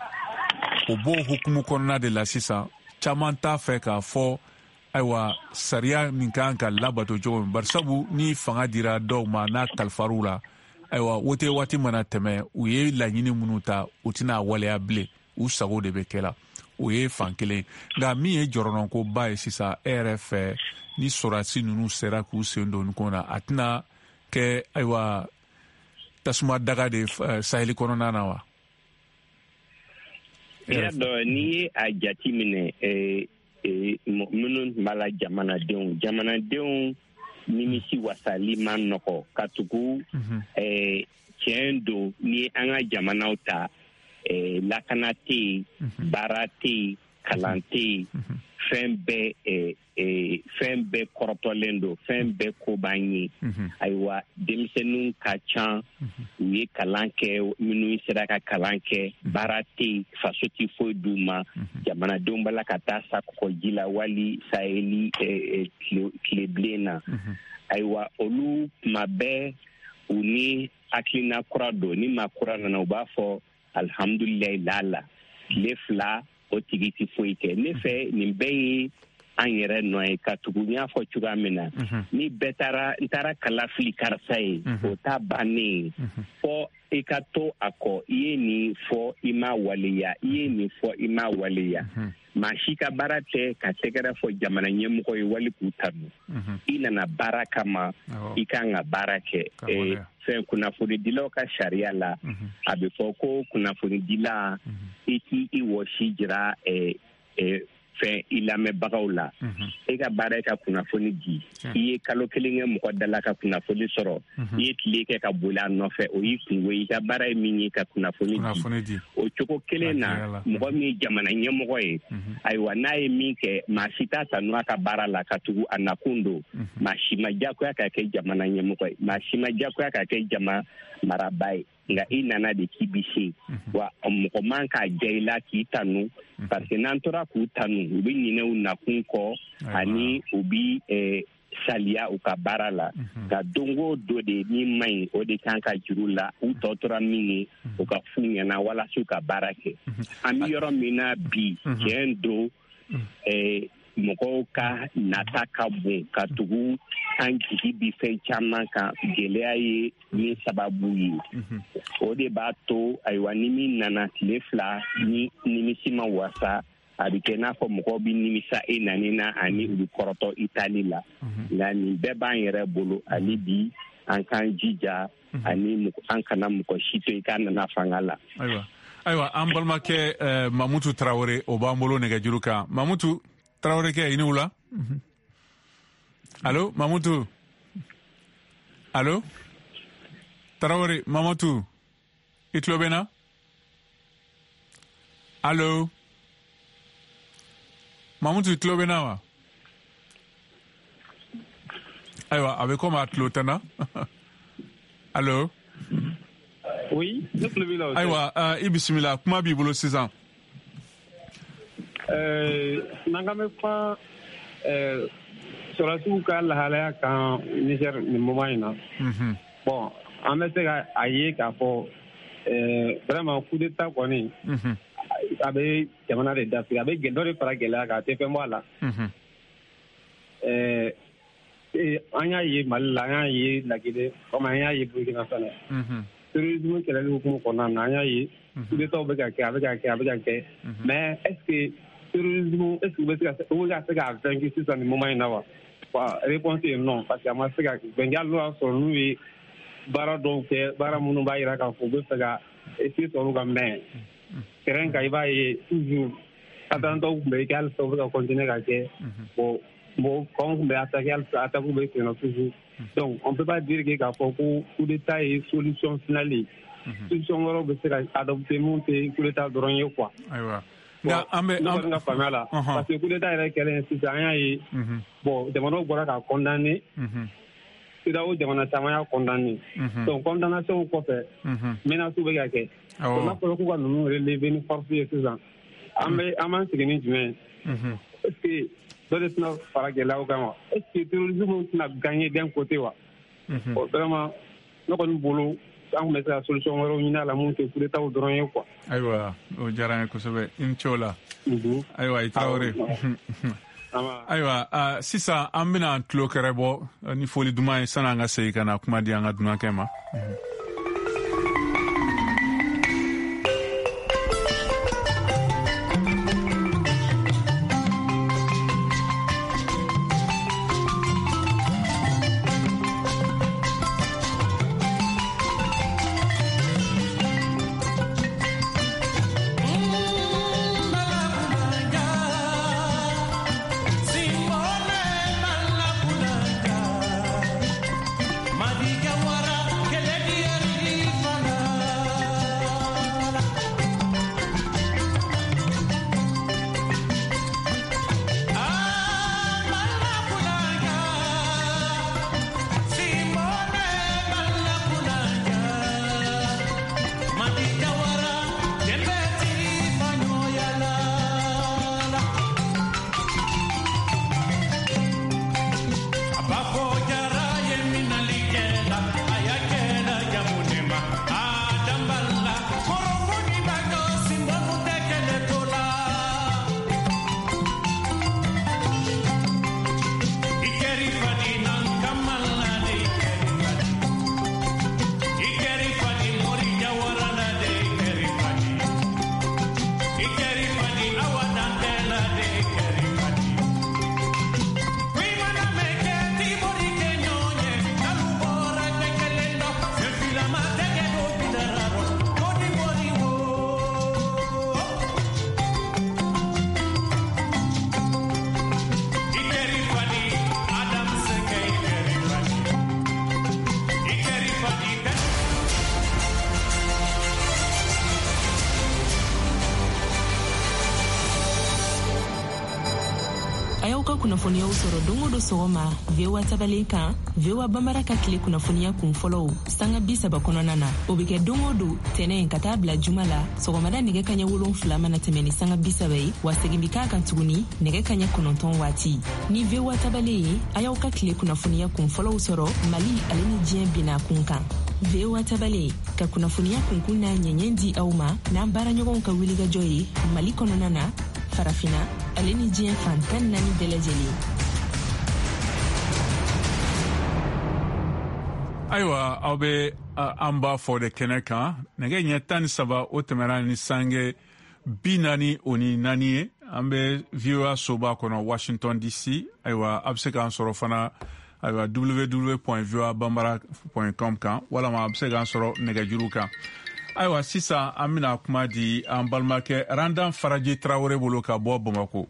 o b'o hukumu kɔnɔna de la sisan caman t'a fɛ k'a fɔ ayiwa sariya min kan ka labato cogo min bari sabu ni fanga dira dɔw ma n'a kalifar'u la ayiwa wote waati mana tɛmɛ u ye laɲini minnu ta u tɛna waleya bilen u sago de bɛ kɛ la o ye fan kelen nka min ye jɔrɔnɔkoba ye sisan e yɛrɛ fɛ ni sɔrɔdasi ninnu sera k'u sen don nin ko na a tɛna kɛ ayiwa tasuma daga de saheli kɔnɔna na wa ya dɔ n'i ye a jati minɛ minnu b'a la jamanadenw nimisi wasali man nɔgɔ ka tugu tiɲɛ don ni an ka jamanaw ta lakana tɛ yen baara tɛ yen kalan tɛ yen fɛn bɛɛ kɔrɔtɔlen don fɛn bɛɛ ko b'an ye ayiwa denmisɛnninw ka ca u ye kalan kɛ minnu sera ka kalan kɛ baara tɛ yen faso tɛ foyi d'u ma jamanadenw b'a la ka taa sa kɔgɔji la wali saheli tilebilen na ayiwa olu tuma bɛɛ u ni hakilina kura don ni maa kura nana u b'a fɔ alihamudulilayi lala tile 2 o tigi tɛ foyi kɛ ne fɛ nin bɛɛ ye an yɛrɛ nɔ ye ka tugu n y'a fɔ cogoya min na ni bɛɛ n taara kala fili karisa ye o ta bannen fɔ i ka to a kɔ i ye nin fɔ i ma waleya i ye nin fɔ i ma waleya maa si ka baara tɛ ka tɛgɛrɛ fɔ jamana ɲɛmɔgɔ ye wali k'u tanu i nana baara kama i kan ka baara kɛ fɛn kunnafonidilaw ka sariya la a bɛ fɔ ko kunnafonidila i t'i wɔsi jira fɛn i lamɛnbagaw la e ka baara ye ka kunnafoni di i ye kalo 1 kɛ mɔgɔ dala ka kunnafoni sɔrɔ i ye tile kɛ ka boli a nɔfɛ o y'i kungo i ka baara ye min ye ka kunnafoni di o cogo kelen na mɔgɔ min ye jamana ɲɛmɔgɔ ye ayiwa n'a ye min kɛ maa si t'a tanu a ka baara la ka tugu a nakun don maa si ma diyagoya ka kɛ jamana ɲɛmɔgɔ ye maa si ma diyagoya ka kɛ jama maraba ye nka i nana de k'i bi se wa mɔgɔ man k'a diya i la k'i tanu parce que n'an tora k'u tanu u bɛ ɲinɛ u nakun kɔ ani u bi saliya u ka baara la ka don o don de min man ɲi o de kan ka juru la u tɔ tora min ye u ka f'u ɲɛna walasa u ka baara kɛ an bɛ yɔrɔ min na bi tiɲɛ don mɔgɔw ka nata ka bon ka tugu an jigi bi fɛn caman kan gɛlɛya ye min sababu ye o de b'a to ayiwa ni min nana tile 2 ni nimisi ma wasa a bɛ kɛ n'a fɔ mɔgɔw bɛ nimisa e nani na ani u bɛ kɔrɔtɔ i tali la nka nin bɛɛ b'an yɛrɛ bolo ani bi an k'an jija ani an kana mɔgɔ si to i k'a nana fanga la. ayiwa an balimakɛ Mamutu Tarawele o b'an bolo nɛgɛjuru kan Mamutu Tarawele kɛ i ni wula allo Mamutu allo Tarawele Mamutu i tulo bɛ n na allo Mamutu i tulo bɛ n na wa ayiwa a bɛ komi a tulo tɛ n na allo oui ne tulo b'i la ayiwa i bisimila kuma b'i bolo sisan n'an ka bɛ kuma sɔrɔsiw ka lahalaya kan Niger nin moment in na bon an bɛ se ka a ye k'a fɔ vraiment coup d'état kɔni a bɛ jamana de dafiri a bɛ dɔ de fara gɛlɛya kan a tɛ fɛn bɔ a la an y'a ye Mali la an y'a ye Lagine comme an y'a ye Burkina fana terrorisme kɛlɛli hukumu kɔnɔna na an y'a ye coup d'état bɛ ka kɛ a bɛ ka kɛ mais est ce que terrorisme est ce que u bɛ se ka vaincre sisan nin moment in na wa réponse ye non parce que a ma se ka vaincre hali n'o y'a sɔrɔ n'u ye baara dɔw kɛ baara minnu b'a jira k'a fɔ u bɛ fɛ ka essayer sɔrɔ ka mɛn terrain kan i b'a ye toujours attentats tun bɛ kɛ halisa u bɛ ka continuer ka kɛ bon quand tun bɛ attaquer halisa attaques bɛ sen na toujours donc on peut pas dire que k'a fɔ ko coup d'état ye solution finale ye solution wɛrɛw bɛ se ka adopter mun tɛ coup d'état dɔrɔn ye quoi. ayiwa nka an bɛ ka faamuya la parce que coup d'état yɛrɛ kɛlen sisan an y'a ye bon jamanaw bɔra ka condamner CEDEAO jamana caman y'a condamner donc condamnation kɔfɛ menaces bɛ ka kɛ n'a fɔra k'u ka ninnu relever ni force ye sisan an b'an sigi ni jumɛn est ce que dɔ de tɛna fara gɛlɛyaw kan wa est ce que terrorisme tɛna gagner d'un côté wa bon vraiment ne kɔni bolo an bɛ se ka solution wɛrɛw ɲini a la mun tɛ coup d'état dɔrɔn ye quoi. ayiwa o diyara n ye kosɛbɛ i ni ce o la ayiwa i Tarawele ayiwa sisan an bɛna tulo kɛrɛ bɔ ni foli duman ye sanni an ka segin ka na kuma di an ka dunankɛ ma. kunnafoniyaw sɔrɔ dongo do sɔgɔma VOA tabalen kan VOA Bambara ka tile kunnafoniya kun fɔlɔw sanga 30 kɔnɔna na o bɛ kɛ dongo do tɛnɛn ka taa bila juma la sɔgɔmada nɛgɛ kaɲɛ 7 mana tɛmɛ ni sanga 30 ye wa segin bi k'a kan tuguni nɛgɛ kaɲɛ 9 waati ni VOA tabalen ye a y'aw ka tile kunnafoniya kun fɔlɔw sɔrɔ Mali ale ni diɲɛ bina kun kan VOA tabalen ka kunnafoniya kunkun n'a ɲɛɲɛ di aw ma n'an baaraɲɔgɔnw ka wulikajɔ ye Mali kɔnɔna na farafina ale ni diɲɛ fan 14 bɛɛ lajɛlen. Ayiwa aw bɛ an b'a fɔ de kɛnɛ kan nɛgɛ ɲɛ 13 o tɛmɛna ni sange 44 ye an bɛ VOA soba kɔnɔ Washington DC. Ayiwa a bɛ se k'an sɔrɔ fana ayiwa www.voabambara.com kan walama a bɛ se k'an sɔrɔ nɛgɛjuru kan. Ayiwa sisan an bɛna kuma di an balimakɛ Randan Faraji Traoré bolo ka bɔ Bamako.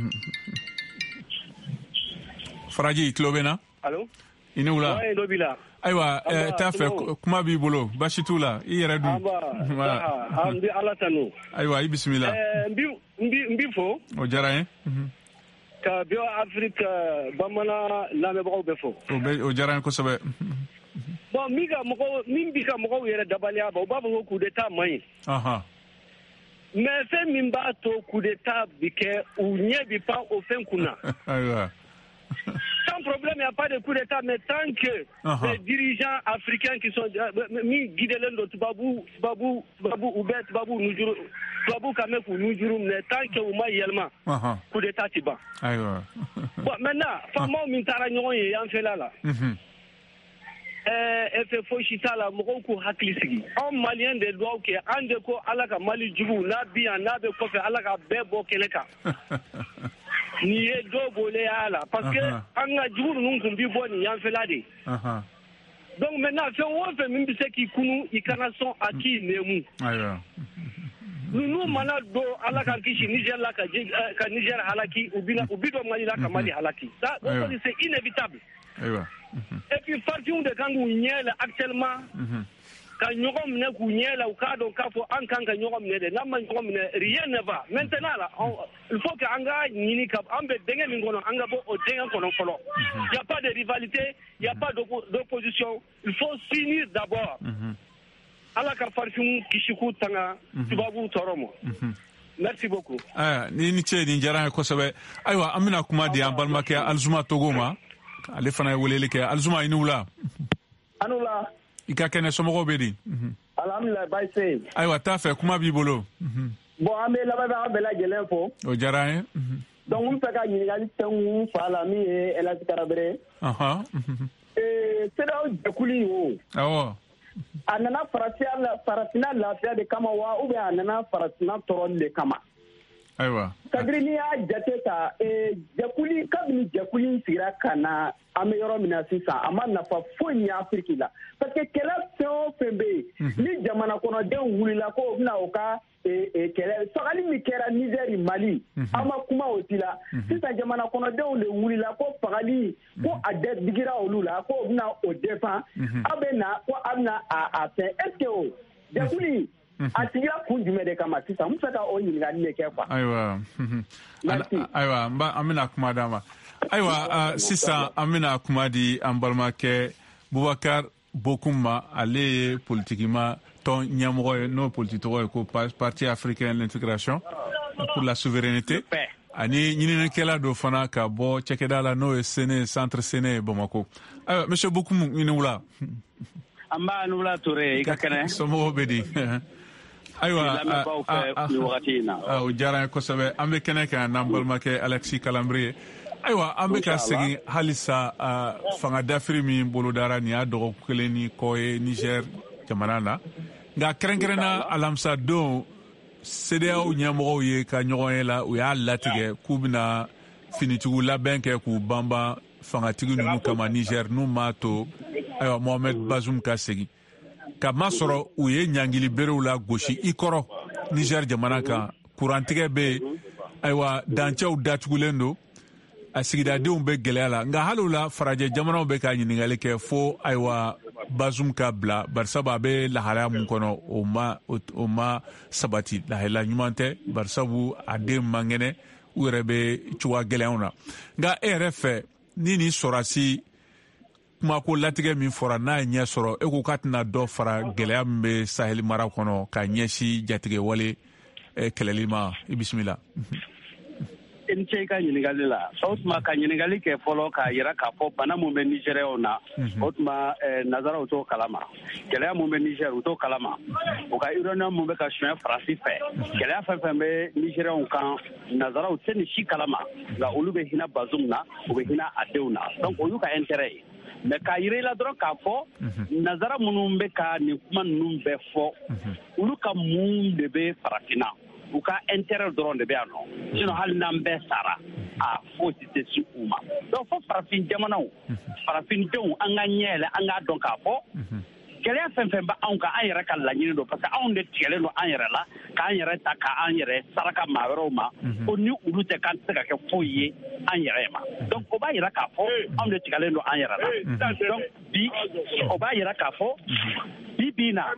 Faraji, i tulo bɛ na? Allo? I ni wula? Ouais, dɔ b'i la. Ayiwa t'a fɛ kuma b'i bolo basi t'u la i yɛrɛ dun. An bɛ Ala tanu. Ayiwa i bisimila. N b'i fo. O diyara n ye. Ka VOA Afrique bamanan lamɛnbagaw bɛɛ fo. O diyara n ye kosɛbɛ. Bon min b'i ka mɔgɔw yɛrɛ dabaliya ba u b'a fɔ ko coup d'état man ɲi. Mais fɛn min b'a to coup d'état bi kɛ u ɲɛ bi pan o fɛn kun na. Ayiwa. Sans problème, il n'y a pas de coup d'état, mais tant que les dirigeants africains qui sont mis guidés dans Tubabou, Kamekou, Noujuru, tant que Ouma Yelma, coup d'état Tiba. Bon, maintenant, Famau Mintara Nyon et Yanfelala. Fait Fochita la Moroko Haklisigi. En malien de doigts qui Andeko Alaka Mali Djoubou, Nabi, Nabe Kofe Alaka Bebo Keleka. Ni ye do bolé ala parce que an ka jugu nun kun bi bɔ ni yanfɛla de. Donc maintenant fɛn o fɛn min bɛ se k'i kunu i kana sɔn a k'i nɛmu. Ninnu mana do ala ka kisi Niger la ka Niger halaki u bi dɔ Mali la ka Mali halaki. Ça c'est inévitable. Et puis farfiw de kan k'u ɲɛ la actuellement. Ka ɲɔgɔn minɛ k'u ɲɛ la u k'a dɔn k'a fɔ an kan ka ɲɔgɔn minɛ de n'a ma ɲɔgɔn minɛ rien ne va maintenant là il faut que an ka ɲini ka an bɛ dingɛ min kɔnɔ an ka bɔ o dingɛ kɔnɔ fɔlɔ il y a pas de rivalité il y a pas d'opposition il faut s'unir d'abord ala ka farifin kisi k'u tanga tubabuw tɔɔrɔ ma merci beaucoup. Ni ce nin diyara n ye kosɛbɛ ayiwa an bɛna kuma di an balimakɛ Alizuma Togo ma ale fana ye weleli kɛ Alizuma i ni wula. A ni wula. I ka kɛnɛ somɔgɔw bɛ di. Alhamdulilayi baasi tɛ yen. Ayiwa t'a fɛ kuma b'i bolo. Bon an bɛ lamɛnbaga bɛɛ lajɛlen fo. O diyara n ye. Donc n bɛ fɛ ka ɲininkali tɛnku fa la min ye Elhaji Karabere. CEDEAO jɛkulu in o. Awɔ. A nana farafina lafiya de kama wa ou bien a nana farafina tɔrɔli de kama. Ayiwa. Kadiri n'i y'a jate ta jɛkulu kabini jɛkulu in sigira ka na an bɛ yɔrɔ min na sisan a ma nafa foyi ɲɛ Afiriki la parce que kɛlɛ fɛn o fɛn bɛ yen ni jamana kɔnɔdenw wulila ko o bɛna o ka kɛlɛ fagali min kɛra Nizɛri Mali an ma kuma o si la sisan jamana kɔnɔdenw de wulila ko fagali ko a digira olu la ko o bɛna o défend a bɛ na ko a bɛna a fɛn est-ce que o jɛkulu a sigira kun jumɛn de kama sisan n bɛ fɛ ka o ɲininkali de kɛ quoi. Ayiwa ayiwa an bɛna kuma d'a ma. Ayiwa sisan an bɛna kuma di an balimakɛ Bubakar Bokum ma ale ye politikima tɔn ɲɛmɔgɔ ye n'o politique tɔgɔ ye ko Parti africain de l'intégration pour la souveraineté ani ɲininikɛla dɔ fana ka bɔ cɛkɛda la n'o ye centre Séné Bamako. Ayiwa monsieur Bokum i ni wula. An b'a ni wula Ture i ka kɛnɛ. Somɔgɔw bɛ di. Ayiwa o diyara n ye kosɛbɛ an bɛ kɛnɛ kan n'an balimakɛ Alexis Kalambre. Ayiwa an bɛ ka segin halisa fanga dafiri min bolodara nin y'a dɔgɔkun kelen ni kɔ ye Niger jamana na nka kɛrɛnkɛrɛnna alamisa don CEDEAO ɲɛmɔgɔw ye ka ɲɔgɔn ye la u y'a latigɛ k'u bɛna finitigiw labɛn kɛ k'u banban fangatigi ninnu kama Niger n'u m'a to ayiwa Mohamed Bazoum ka segin ka masɔrɔ u ye ɲangili berew la gosi i kɔrɔ Niger jamana kan kurantigɛ bɛ yen ayiwa dancɛw datugulen don a sigidadenw bɛ gɛlɛya la nka hali o la farajɛ jamanaw bɛ ka ɲininkali kɛ fo ayiwa Bazoum ka bila barisabu a bɛ lahalaya mun kɔnɔ o ma sabati lahala ɲuman tɛ barisabu a den man kɛnɛ u yɛrɛ bɛ cogoya gɛlɛnw na nka e yɛrɛ fɛ ni nin sɔrɔsi kuma ko latigɛ min fɔra n'a ye ɲɛ sɔrɔ e ko k'a tɛna dɔ fara gɛlɛya min bɛ sahel mara kɔnɔ ka ɲɛsin jatigɛ wale kɛlɛli ma i bisimila. I ni ce i ka ɲininkali la o tuma ka ɲininkali kɛ fɔlɔ k'a yira k'a fɔ bana min bɛ nigériyaw na o tuma nazaraw t'o kalama gɛlɛya min bɛ niger u t'o kalama u ka uranium min bɛ ka suɲɛ faransi fɛ gɛlɛya fɛn fɛn bɛ nigériyaw kan nazaraw tɛ nin si kalama nka olu bɛ hinɛ bazum na u bɛ hinɛ a denw na donc o y'u ka intérêt ye mais k'a yira i la dɔrɔn k'a fɔ nazara minnu bɛ ka nin kuma ninnu bɛɛ fɔ olu ka mun de bɛ farafinna u ka intérêt dɔrɔn de bɛ yan nɔ sinon hali n'an bɛɛ sara a fosi tɛ se u ma donc fo farafin jamanaw farafindenw an ka ɲɛ yɛlɛ an k'a dɔn k'a fɔ gɛlɛya fɛn fɛn bɛ anw kan an yɛrɛ ka laɲini don parce que anw de tigɛlen don an yɛrɛ la k'an yɛrɛ ta k'an yɛrɛ saraka maa wɛrɛw ma ko ni olu tɛ k'an tɛ se ka kɛ foyi ye an yɛrɛ ma donc o b'a yira k'a fɔ anw de tigɛlen don an yɛrɛ la donc bi o b'a yira k'a fɔ bi na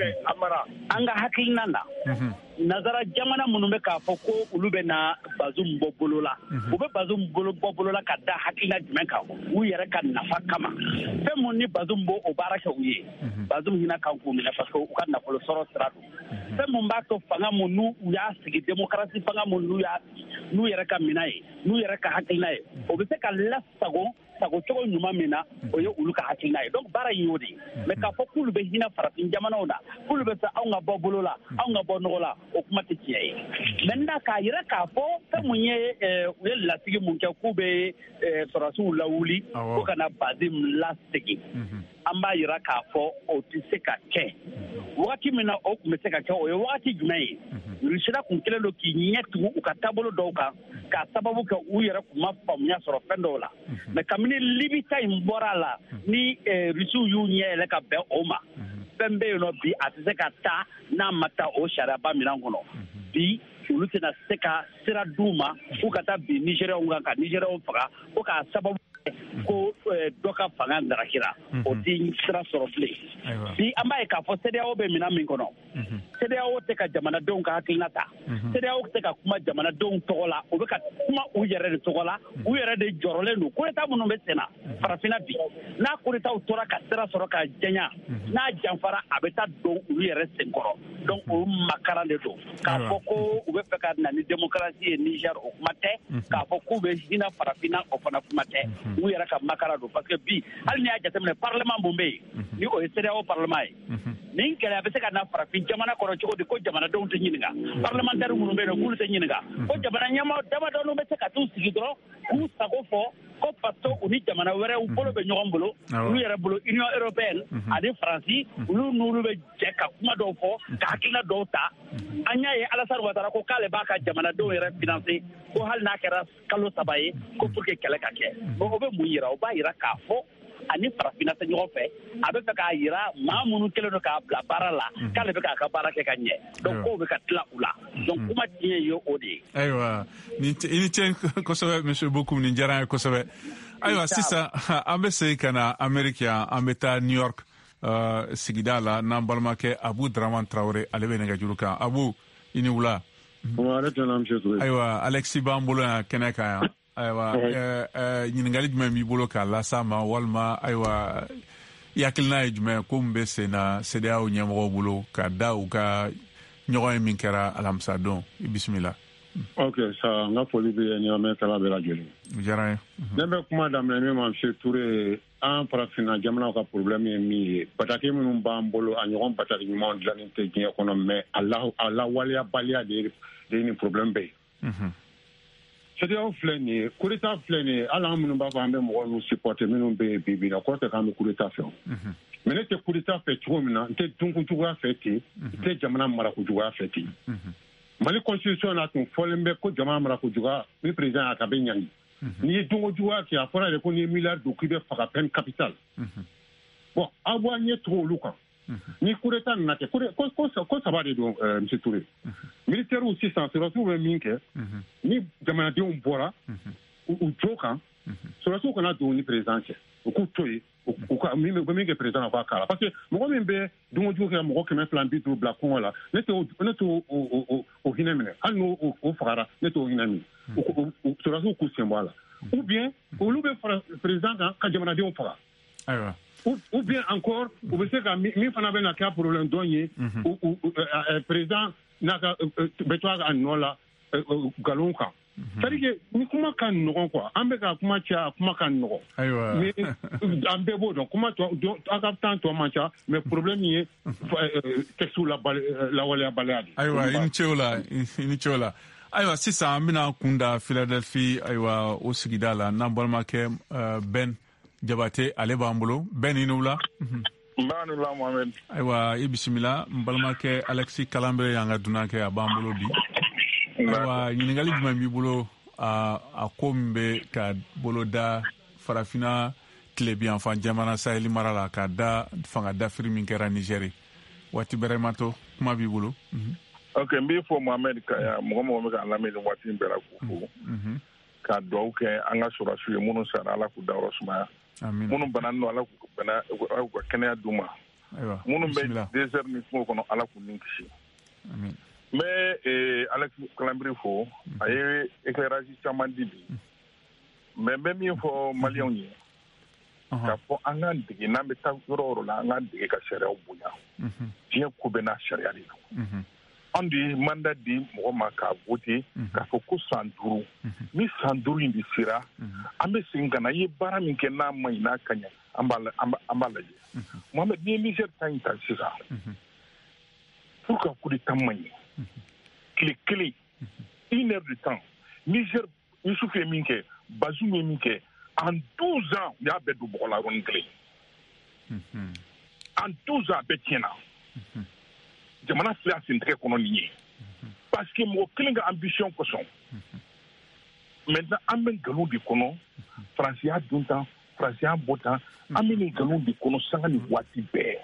an ka hakilina na nazara jamana minnu bɛ k'a fɔ ko olu bɛ na bazum bɔ bolo la u bɛ bazum bɔ bolo la ka da hakilina jumɛn kan u yɛrɛ ka nafa kama fɛn mun ni bazum b'o baara kɛ u ye bazum hinɛ kan k'u minɛ parce que u ka nafolo sɔrɔ sira don fɛn mun b'a to fanga mun n'u y'a sigi démocratie fanga mun n'u yɛrɛ ka minɛ ye n'u yɛrɛ ka hakilina ye o bɛ se ka lasago sago cogo ɲuman min na o ye olu ka hakilina ye donc baara y'o de ye mais k'a fɔ k'olu bɛ hinɛ farafin jamanaw na k'olu bɛ fɛ anw ka bɔ bolo la anw ka bɔ nɔgɔ la o kuma tɛ tiɲɛ ye maintenant k'a yira k'a fɔ fɛn mun ye u ye lasigi mun kɛ k'u bɛ sɔrɔsiw lawuli ko ka na Bazum lasegin an b'a yira k'a fɔ o tɛ se ka kɛ wagati min na o tun bɛ se ka kɛ o ye wagati jumɛn ye Russia kun kɛlen don k'i ɲɛ tugu u ka taabolo dɔw kan k'a sababu kɛ u yɛrɛ kun ma faamuya sɔrɔ fɛn dɔw la mais kabini Libi ta in bɔra a la ni Rusiw y'u ɲɛ yɛlɛ ka bɛn o ma fɛn bɛ yen nɔ bi a tɛ se ka taa n'a ma taa o sariyaba minɛn kɔnɔ bi olu tɛna se ka sira d'u ma k'u ka taa bin nigériyaw kan ka nigériyaw faga ko k'a sababu ko dɔ ka fanga darakira o tɛ sira sɔrɔ bilen bi an b'a ye k'a fɔ CEDEAO bɛ minɛn min kɔnɔ CEDEAO tɛ ka jamanadenw ka hakilina ta CEDEAO tɛ ka kuma jamanadenw tɔgɔ la u bɛ ka kuma u yɛrɛ de tɔgɔ la u yɛrɛ de jɔrɔlen don coup d'État minnu bɛ sen na farafinna bi n'a coup d'État tora ka sira sɔrɔ ka jɛnya n'a janfara a bɛ taa don olu yɛrɛ senkɔrɔ donc o makaran de don k'a fɔ ko u bɛ fɛ ka na ni démocratie ye Niger o kuma tɛ k'a fɔ k'u bɛ hinɛ farafinna o fana kuma tɛ u yɛrɛ ka makara don parce que bi hali n'i y'a jateminɛ parlement mun bɛ yen ni o ye CEDEAO parlement ye nin gɛlɛya bɛ se ka na farafin jamana kɔnɔ cogo di ko jamanadenw tɛ ɲininka parlementaire minnu bɛ yen nɔ k'olu tɛ ɲininka ko jamana ɲɛmaa damadɔnu bɛ se ka t'u sigi dɔrɔn k'u sago fɔ ko parce que u ni jamana wɛrɛw bolo bɛ ɲɔgɔn bolo olu yɛrɛ bolo Union européenne ani Faransi olu n'olu bɛ jɛ ka kuma dɔw fɔ ka hakilina dɔw ta an y'a ye Alassane Ouattara ko k'ale b'a ka jamanadenw yɛrɛ financer ko hali n'a kɛra kalo 3 ye ko pour que kɛlɛ ka kɛ o bɛ mun yira o b'a yira k'a fɔ ani farafinna tɛ ɲɔgɔn fɛ a bɛ fɛ k'a yira maa minnu kɛlen don k'a bila baara la k'ale bɛ k'a ka baara kɛ ka ɲɛ donc k'o bɛ ka tila u la donc kuma tiɲɛ ye o de ye. ayiwa i ni ce kosɛbɛ monsieur Bokum nin diyara n ye kosɛbɛ ayiwa sisan an bɛ segin ka na Amérique yan an bɛ taa New York sigida la n'an balimakɛ Abu Dramane Traoré ale bɛ nɛgɛjuru kan Abu i ni wula. ayiwa Alexis b'an bolo yan kɛnɛ kan yan. ayiwa ɲininkali jumɛn b'i bolo k'a lasa ma walima ayiwa i hakilina ye jumɛn ko min bɛ sen na CEDEAO ɲɛmɔgɔw bolo ka da u ka ɲɔgɔn ye min kɛra alamisa don i bisimila. ok sa n ka foli bɛ ɲamɛ kala bɛɛ lajɛlen. o diyara n ye. ne bɛ kuma daminɛ min ma monsieur Touré an farafinna jamanaw ka problème ye min ye bataki minnu b'an bolo a ɲɔgɔn bataki ɲumanw dilannen tɛ diɲɛ kɔnɔ mais a lawaleyabaliya de ye nin problème bɛɛ ye. CEDEAO filɛ nin ye coup d'État filɛ nin ye hali an minnu b'a fɔ an bɛ mɔgɔ ninnu supporter minnu bɛ yen bi bi la kɔrɔ tɛ k'an bɛ coup d'État fɛ o mais ne tɛ coup d'État fɛ cogo min na n tɛ dunkojuguya fɛ ten n tɛ jamana marakojuguya fɛ ten Mali constitution na tun fɔlen bɛ ko jamana marakojuguya ni président y'a ka bɛ ɲangi n'i ye dunkojuguya kɛ a fɔra de ko n'i ye miliyari don k'i bɛ faga peine capitale bon aw b'a ɲɛ tugu olu kan ni coup d'État nana kɛ ko saba de don monsieur Touré militaires sisan sɔrɔsiw bɛ min kɛ ni jamanadenw bɔra u jo kan sɔrɔsiw kana don ni président cɛ u k'u to yen u ka min ke président ka kala parce que mɔgɔ min bɛ dungo jugu kɛ mɔgɔ 250 bila kɔngɔ la ne to o hinɛ minɛ hali n'o o fagara ne to hinɛ minɛ sɔrɔsiw k'u sen bɔ a la ou bien olu bɛ fara président kan ka jamanadenw faga ayiwa ou bien encore u bɛ se ka min fana bɛ na kɛ problème dɔn ye président n'a ka bɛ to a nɔ la galon kan c'est-à-dire que ni kuma ka nɔgɔn quoi an bɛ ka kuma caya kuma ka nɔgɔn mais an bɛɛ b'o dɔn kuma an ka temps tɔ man ca mais problème ye texte lawaleyabaliya de ayiwa i ni ce o la ayiwa sisan an bɛna kunda Philadelphie ayiwa o sigida la n'an balimakɛ Ben Jabate ale b'an bolo Ben i ni wula Mbanula Mohamed ayiwa i bisimila n balimakɛ Alexis Kalanbere y'an ka dunan kɛ a b'an bolo bi ayiwa ɲininkali jumɛn b'i bolo a ko min bɛ ka bolo da farafina tilebiyanfan jamana Saheli mara la ka da fanga dafiri min kɛra Nigeri waati bɛrɛ ma to kuma b'i bolo ok n b'i fɔ Mohamed Kaya mɔgɔ bɛ ka lamɛn waati in bɛɛ la k'u fo ka dugawu kɛ an ka sɔrɔsiw ye minnu sara Ala k'u dayɔrɔ sumaya minnu bananen don Ala k'u ka kɛnɛya d'u ma minnu bɛ désert ni kungo kɔnɔ Ala k'u ni kisi n bɛ Alexis Kalanbiri fo a ye éclairage caman di bi mais n bɛ min fɔ maliyɛnw ye k'a fɔ an k'an dege n'an bɛ taa yɔrɔ o yɔrɔ la an k'an dege ka sariyaw bonya diɲɛ ko bɛɛ n'a sariya de don an de ye mandat di mɔgɔ ma k'a voter k'a fɔ ko san 5 ni san 5 in de sera an bɛ segin ka na i ye baara min kɛ n'a ma ɲi n'a ka ɲɛ an b'a lajɛ Mohamed n'i ye Niger ta in ta sisan pour que coup d'état ma ɲi tile kelen 1 heure de temps Niger Youssouf ye min kɛ Bazoum ye min kɛ en 12 ans u y'a bɛɛ don bɔgɔ la yɔrɔnin kelen en 12 ans a bɛɛ tiɲɛna jamana filɛ a sentigɛ kɔnɔ nin ye parce que mɔgɔ kelen ka ambition kosɔn maintenant an bɛ nkalon de kɔnɔ faransi y'a dun tan faransi y'a bɔ tan an bɛ nin nkalon de kɔnɔ sanga ni waati bɛɛ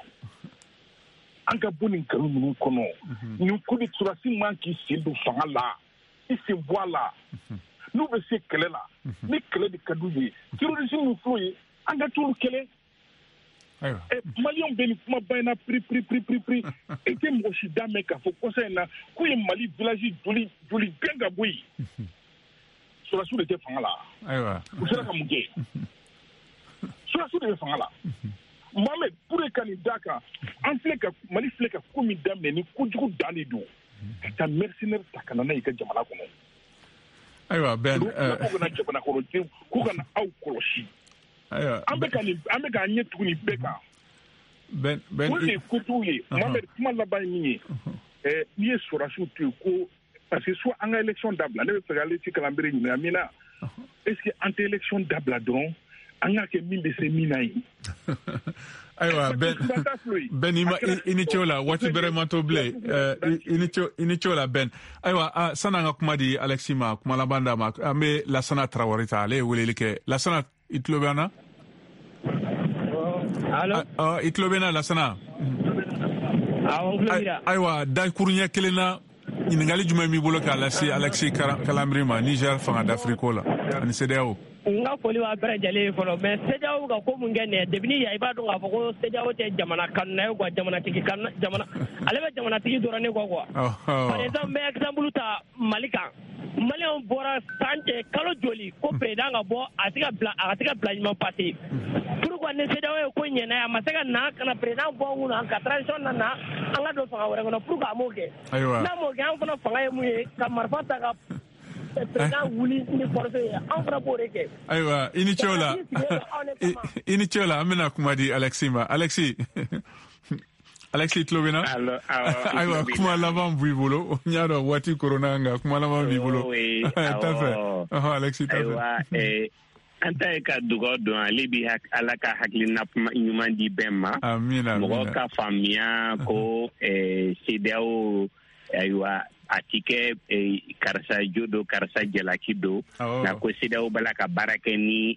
an ka bɔ nin nkalon ninnu kɔnɔ nin ko de surasi man k'i sen don fanga la i sen bɔ a la n'u bɛ se kɛlɛ la ni kɛlɛ de ka d'u ye terrorisme min filɛ ye an ka t'olu kɛlɛ maliyɛnw bɛ nin kumaba in na piri e tɛ mɔgɔ si da mɛn k'a fɔ kɔsa in na k'u ye Mali village joli gɛn ka bɔ yen sɔrɔsiw de tɛ fanga la u sera ka mun kɛ sɔrɔsiw de bɛ fanga la Mohamed pour ka nin da kan an Mali filɛ ka ko min daminɛ ni kojugu dan de don ka taa mercenaire ta ka na n'a ye ka jamana kɔnɔ ayiwa Ben k'u kana jamana kɔnɔdenw k'u kana aw kɔlɔsi an bɛ k'a ɲɛ tugu nin bɛɛ kan o de ye kojugu ye Mohamed kuma laban ye min ye n'i ye sɔrɔsiw to yen ko parce que soit an ka élection dabila ne bɛ fɛ ka Alexis Kalanbere ɲininka min na est ce que an tɛ élection dabila dɔrɔn an k'a kɛ min bɛ se min na ye ayiwa Ben i ni ce o la waati bɛrɛ ma to bilen i ni ce o la Ben ayiwa san'an ka kuma di Alexis ma kuma laban d'a ma an bɛ Lasana Traoré ta ale ye weleli kɛ Lasana i tulo bɛ an na i tulo bɛ n na Lasana ayiwa dakuru ɲɛ kelen na ɲininkali jumɛn b'i bolo k'a lase Alexis Kalanbiri ma Niger fanga d'Afrique la ani CEDEAO n ka foli b'a bɛɛ lajɛlen ye fɔlɔ mais CEDEAO ka ko mun kɛ nin ye depuis ni ya i b'a dɔn k'a fɔ ko CEDEAO tɛ jamana kanuna ye quoi jamanatigi ale bɛ jamanatigi dɔrɔn ne kɔ quoi par exemple n bɛ exemple ta Mali kan maliyɛnw bɔra san cɛ kalo joli ko président ka bɔ a tɛ ka bila ɲuman passé pourquoi ni CEDEAO ye ko ɲɛna ye a ma se ka na ka na président bɔ kun na ka transition na an ka don fanga wɛrɛ kɔnɔ pourquoi a m'o kɛ n'a m'o kɛ an fana fanga ye mun ye ka marifa ta ka président wuli ni force ye an fana b'o de kɛ ayiwa i ni ce o la an bɛna kuma di Alexis ma Alexis tulo bɛ na ayiwa kuma laban b'i bolo n y'a dɔn waati korona nka kuma laban b'i bolo t'a fɛ Alexis t'a fɛ an ta ye ka dugawu dɔn ale bi Ala ka hakilina ɲuman di bɛɛ ma mɔgɔ ka faamuya ko CEDEAO ayiwa a ti kɛ karisa jo do karisa jalaki do nka ko CEDEAO bala ka baara kɛ ni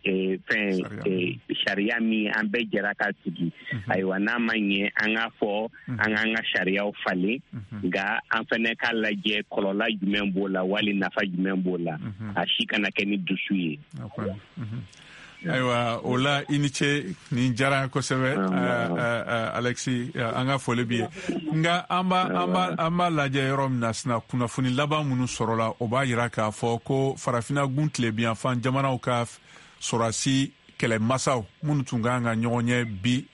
sariya min an bɛɛ jɛra ka sigi ayiwa n'a ma ɲɛ an k'a fɔ an k'an ka sariyaw falen nka an fɛnɛ k'a lajɛ kɔlɔlɔ jumɛn b'o la wali nafa jumɛn b'o la a si kana kɛ ni dusu ye Ayiwa o la i ni ce nin diyara kosɛbɛ Alexis an ka foli b'i ye nka an b'a lajɛ yɔrɔ min na sisan kunnafoni laban minnu sɔrɔla o b'a yira k'a fɔ ko farafinna gun tilebiyanfan jamanaw ka sɔrɔdasi kɛlɛmasaw minnu tun kan ka ɲɔgɔn ye bi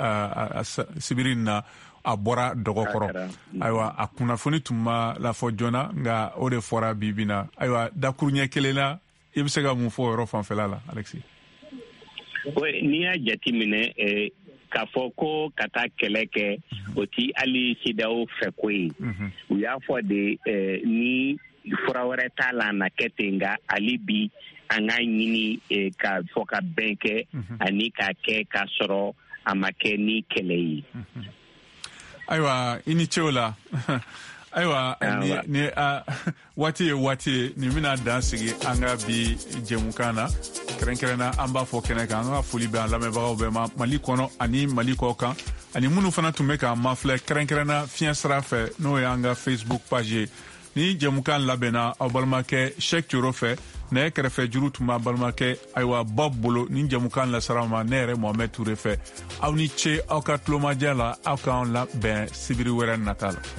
sibiri na a bɔra dɔgɔkɔrɔ ayiwa a kunnafoni tun ma lafɔ joona nka o de fɔra bi na ayiwa dakuruɲɛ kelen na i bɛ se ka mun fɔ o yɔrɔ fanfɛla la Alexis. N'i y'a jate minɛ k'a fɔ ko ka taa kɛlɛ kɛ o ti hali CEDEAO fɛ ko ye u y'a fɔ de ni fura wɛrɛ t'a la na kɛ ten nka hali bi an k'a ɲini ka fɔ ka bɛn kɛ ani k'a kɛ k'a sɔrɔ a ma kɛ ni kɛlɛ ye. Ayiwa i ni ce o la ayiwa ni waati ye waati ye nin bɛna dan sigi an ka bi jɛmukan na kɛrɛnkɛrɛnna an b'a fɔ kɛnɛ kan an ka foli bɛ an lamɛnbagaw bɛɛ ma Mali kɔnɔ ani Mali kɔ kan ani minnu fana tun bɛ k'an mafilɛ kɛrɛnkɛrɛnna fiɲɛ sira fɛ n'o ye an ka Facebook page ye ni jɛmukan labɛnna aw balimakɛ Cheikh Thioro fɛ ne kɛrɛfɛ juru tun b'a balimakɛ ayiwa Bob bolo ni jɛmukan lasara ma ne yɛrɛ Mohamed Touré fɛ aw ni ce aw ka tulomajɛ la aw k'an labɛn sibiri wɛrɛ nata la.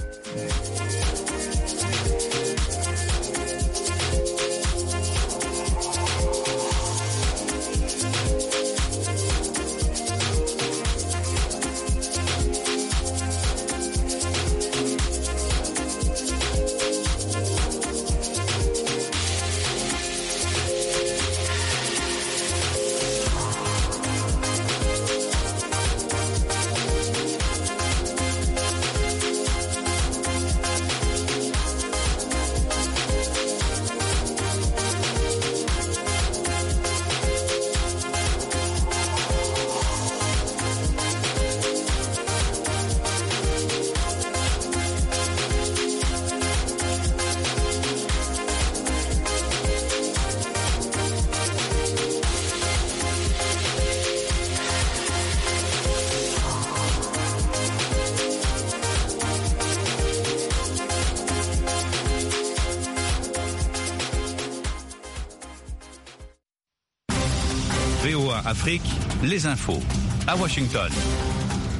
VOA Afrique, les infos à Washington.